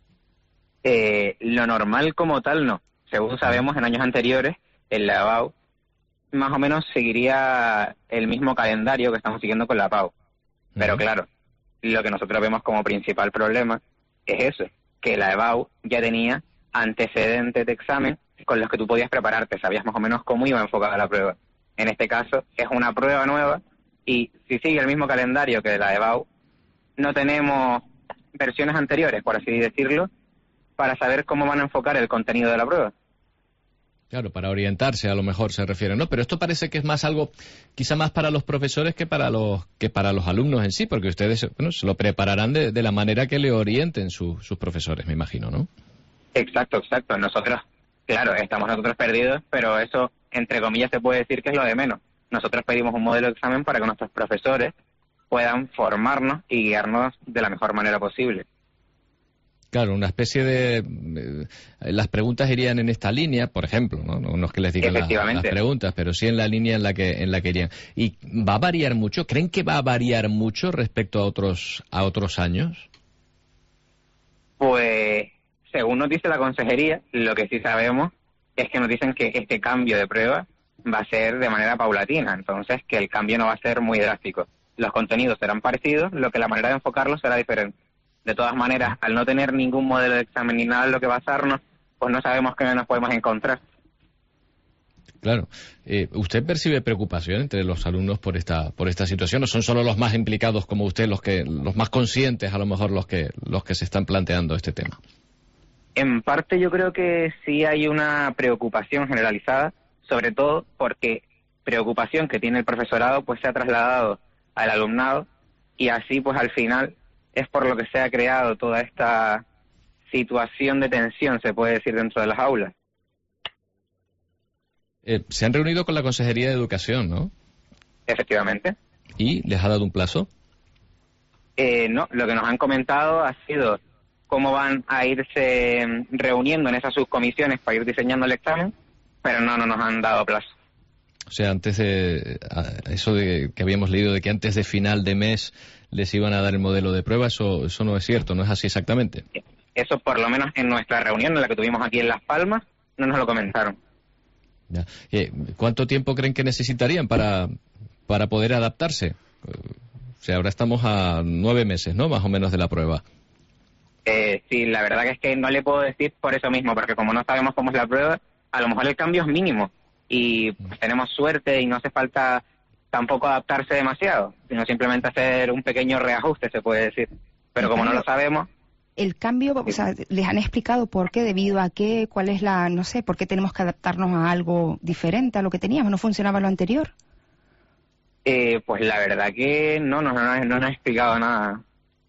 [SPEAKER 15] Lo normal como tal no. Según sabemos, en años anteriores, el EBAU más o menos seguiría el mismo calendario que estamos siguiendo con la PAU. Pero claro, lo que nosotros vemos como principal problema es eso, que la EBAU ya tenía antecedentes de examen con los que tú podías prepararte, sabías más o menos cómo iba enfocada la prueba. En este caso es una prueba nueva y si sigue el mismo calendario que la EBAU, no tenemos versiones anteriores, por así decirlo, para saber cómo van a enfocar el contenido de la prueba.
[SPEAKER 1] Claro, para orientarse a lo mejor se refiere, ¿no? Pero esto parece que es más algo, quizá más para los profesores que para los alumnos en sí, porque ustedes, bueno, se lo prepararán de la manera que le orienten sus profesores, me imagino, ¿no?
[SPEAKER 15] Exacto. Nosotros, claro, estamos nosotros perdidos, pero eso, entre comillas, se puede decir que es lo de menos. Nosotros pedimos un modelo de examen para que nuestros profesores puedan formarnos y guiarnos de la mejor manera posible.
[SPEAKER 1] Claro, una especie de... las preguntas irían en esta línea, por ejemplo, no es que les digan las preguntas, pero sí en la línea en la que irían. ¿Y va a variar mucho? ¿Creen que va a variar mucho respecto a otros años?
[SPEAKER 15] Pues, según nos dice la consejería, lo que sí sabemos es que nos dicen que este cambio de prueba va a ser de manera paulatina, entonces que el cambio no va a ser muy drástico. Los contenidos serán parecidos, lo que la manera de enfocarlos será diferente. De todas maneras, al no tener ningún modelo de examen ni nada en lo que basarnos, pues no sabemos qué nos podemos encontrar.
[SPEAKER 1] Claro. ¿Usted percibe preocupación entre los alumnos por esta situación? ¿O son solo los más implicados como usted, los más conscientes, a lo mejor, los que se están planteando este tema?
[SPEAKER 15] En parte yo creo que sí hay una preocupación generalizada, sobre todo porque preocupación que tiene el profesorado pues se ha trasladado al alumnado y así pues al final es por lo que se ha creado toda esta situación de tensión, se puede decir, dentro de las aulas.
[SPEAKER 1] Se han reunido con la Consejería de Educación, ¿no?
[SPEAKER 15] Efectivamente.
[SPEAKER 1] ¿Y les ha dado un plazo?
[SPEAKER 15] No, lo que nos han comentado ha sido cómo van a irse reuniendo en esas subcomisiones para ir diseñando el examen, pero no nos han dado plazo.
[SPEAKER 1] O sea, antes de eso de que habíamos leído de que antes de final de mes les iban a dar el modelo de prueba, eso no es cierto, no es así exactamente.
[SPEAKER 15] Eso por lo menos en nuestra reunión, en la que tuvimos aquí en Las Palmas, no nos lo comentaron.
[SPEAKER 1] Ya. ¿Cuánto tiempo creen que necesitarían para poder adaptarse? O sea, ahora estamos a 9 meses, ¿no? Más o menos de la prueba.
[SPEAKER 15] Sí, la verdad que es que no le puedo decir por eso mismo, porque como no sabemos cómo es la prueba, a lo mejor el cambio es mínimo y pues, tenemos suerte y no hace falta tampoco adaptarse demasiado, sino simplemente hacer un pequeño reajuste, se puede decir. Pero como no lo sabemos...
[SPEAKER 13] El cambio, o sea, ¿les han explicado por qué, debido a qué, cuál es la, no sé, por qué tenemos que adaptarnos a algo diferente a lo que teníamos? ¿No funcionaba lo anterior?
[SPEAKER 15] Pues la verdad que no nos han explicado nada.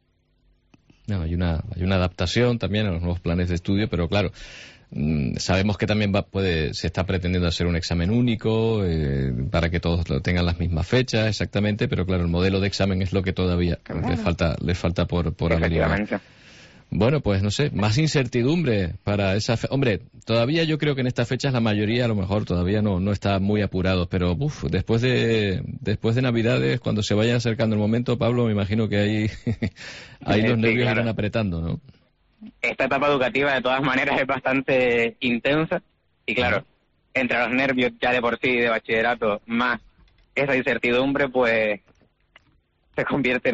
[SPEAKER 1] No, hay una adaptación también a los nuevos planes de estudio, pero claro, sabemos que también se está pretendiendo hacer un examen único para que todos tengan las mismas fechas exactamente, pero claro, el modelo de examen es lo que todavía les falta por averiguar. Bueno, pues no sé, más incertidumbre para esa Hombre, todavía yo creo que en estas fechas la mayoría a lo mejor todavía no está muy apurado, pero después de Navidades, cuando se vaya acercando el momento, Pablo, me imagino que ahí los nervios irán apretando, ¿no?
[SPEAKER 15] Esta etapa educativa de todas maneras es bastante intensa y claro, entre los nervios ya de por sí de bachillerato más esa incertidumbre, pues se convierte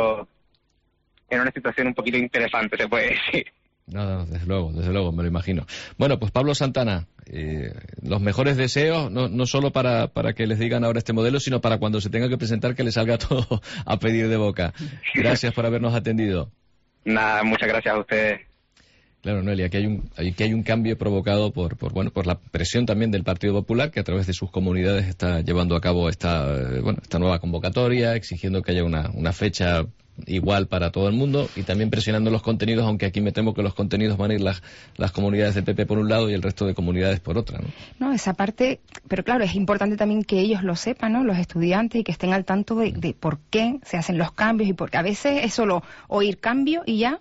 [SPEAKER 15] en una situación un poquito interesante, se puede decir.
[SPEAKER 1] No, desde luego, me lo imagino. Bueno, pues Pablo Santana, los mejores deseos, no solo para que les digan ahora este modelo, sino para cuando se tenga que presentar que les salga todo a pedir de boca. Gracias por habernos atendido.
[SPEAKER 15] Nada, muchas gracias a ustedes.
[SPEAKER 1] Claro, Noelia, que hay un cambio provocado por la presión también del Partido Popular, que a través de sus comunidades está llevando a cabo esta nueva convocatoria, exigiendo que haya una fecha igual para todo el mundo y también presionando los contenidos, aunque aquí me temo que los contenidos van a ir las comunidades del PP por un lado y el resto de comunidades por otra, ¿no?
[SPEAKER 13] No, esa parte, pero claro, es importante también que ellos lo sepan, ¿no? Los estudiantes, y que estén al tanto de por qué se hacen los cambios, y porque a veces es solo oír cambio y ya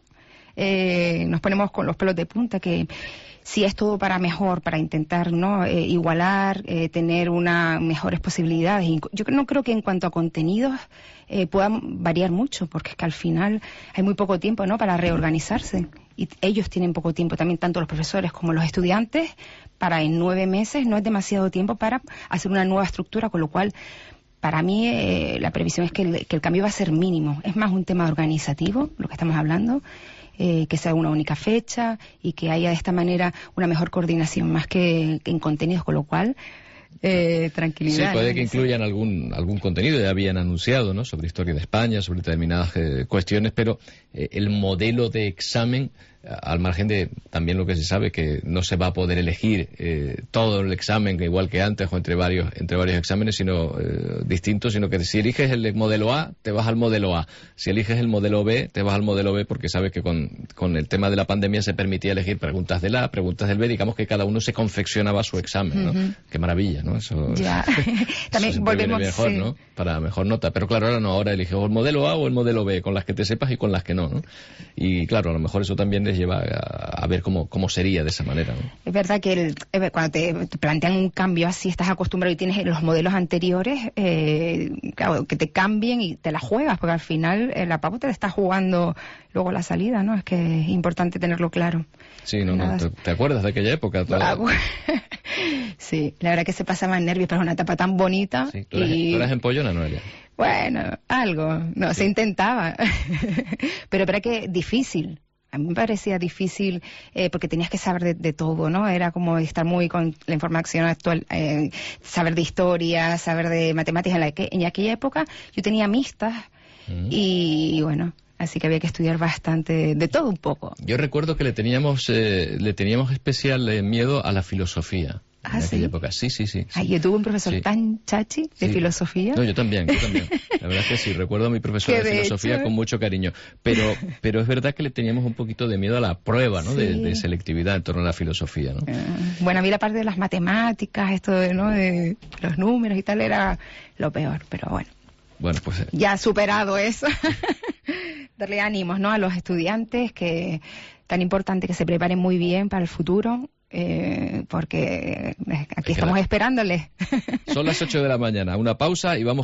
[SPEAKER 13] nos ponemos con los pelos de punta, que si es todo para mejor, para intentar igualar, tener mejores posibilidades. Yo no creo que en cuanto a contenidos puedan variar mucho, porque es que al final hay muy poco tiempo, ¿no?, para reorganizarse. Y ellos tienen poco tiempo también, tanto los profesores como los estudiantes, para en 9 meses no es demasiado tiempo para hacer una nueva estructura, con lo cual para mí la previsión es que el cambio va a ser mínimo. Es más un tema organizativo, lo que estamos hablando, que sea una única fecha y que haya de esta manera una mejor coordinación más que en contenidos, con lo cual tranquilidad.
[SPEAKER 1] Sí, puede que incluyan algún contenido, ya habían anunciado, ¿no?, sobre historia de España, sobre determinadas cuestiones, pero el modelo de examen, al margen de también lo que se sabe, que no se va a poder elegir todo el examen igual que antes o entre varios exámenes, sino distintos, sino que si eliges el modelo A, te vas al modelo A. Si eliges el modelo B, te vas al modelo B, porque sabes que con el tema de la pandemia se permitía elegir preguntas del A, preguntas del B, digamos que cada uno se confeccionaba su examen, ¿no? Qué maravilla, ¿no? Eso
[SPEAKER 13] ya. También
[SPEAKER 1] eso
[SPEAKER 13] volvemos
[SPEAKER 1] mejor,
[SPEAKER 13] sí,
[SPEAKER 1] ¿no?, para mejor nota. Pero claro, ahora no, ahora eliges o el modelo A o el modelo B, con las que te sepas y con las que no, ¿no? Y claro, a lo mejor eso también les lleva a ver cómo sería de esa manera, ¿no?
[SPEAKER 13] Es verdad que cuando te plantean un cambio así, estás acostumbrado y tienes los modelos anteriores, claro, que te cambien y te la juegas, porque al final la PAU te la está jugando luego la salida, ¿no? Es que es importante tenerlo claro.
[SPEAKER 1] Sí, ¿te acuerdas de aquella época?
[SPEAKER 13] Sí, la verdad que se pasaban nervios, pero es una etapa tan bonita.
[SPEAKER 1] Sí, ¿tú eras empollona, Noelia?
[SPEAKER 13] Bueno, algo, no, se intentaba. Pero era que difícil. A mí me parecía difícil porque tenías que saber de todo, ¿no? Era como estar muy con la información actual, saber de historia, saber de matemáticas. En aquella época yo tenía mixtas y bueno, así que había que estudiar bastante, de todo un poco.
[SPEAKER 1] Yo recuerdo que le teníamos especial miedo a la filosofía. En aquella época. Sí.
[SPEAKER 13] Ay, yo tuve un profesor tan chachi de filosofía.
[SPEAKER 1] No, yo también. La verdad es que sí, recuerdo a mi profesor de filosofía con mucho cariño. Pero es verdad que le teníamos un poquito de miedo a la prueba, ¿no? De selectividad en torno a la filosofía, ¿no?
[SPEAKER 13] Bueno, a mí la parte de las matemáticas, esto ¿no? de los números y tal, era lo peor, pero bueno.
[SPEAKER 1] Bueno, pues...
[SPEAKER 13] Ya superado eso. Darle ánimos, ¿no? A los estudiantes, que tan importante que se preparen muy bien para el futuro. Porque aquí estamos esperándoles.
[SPEAKER 1] Son las 8 de la mañana, una pausa y vamos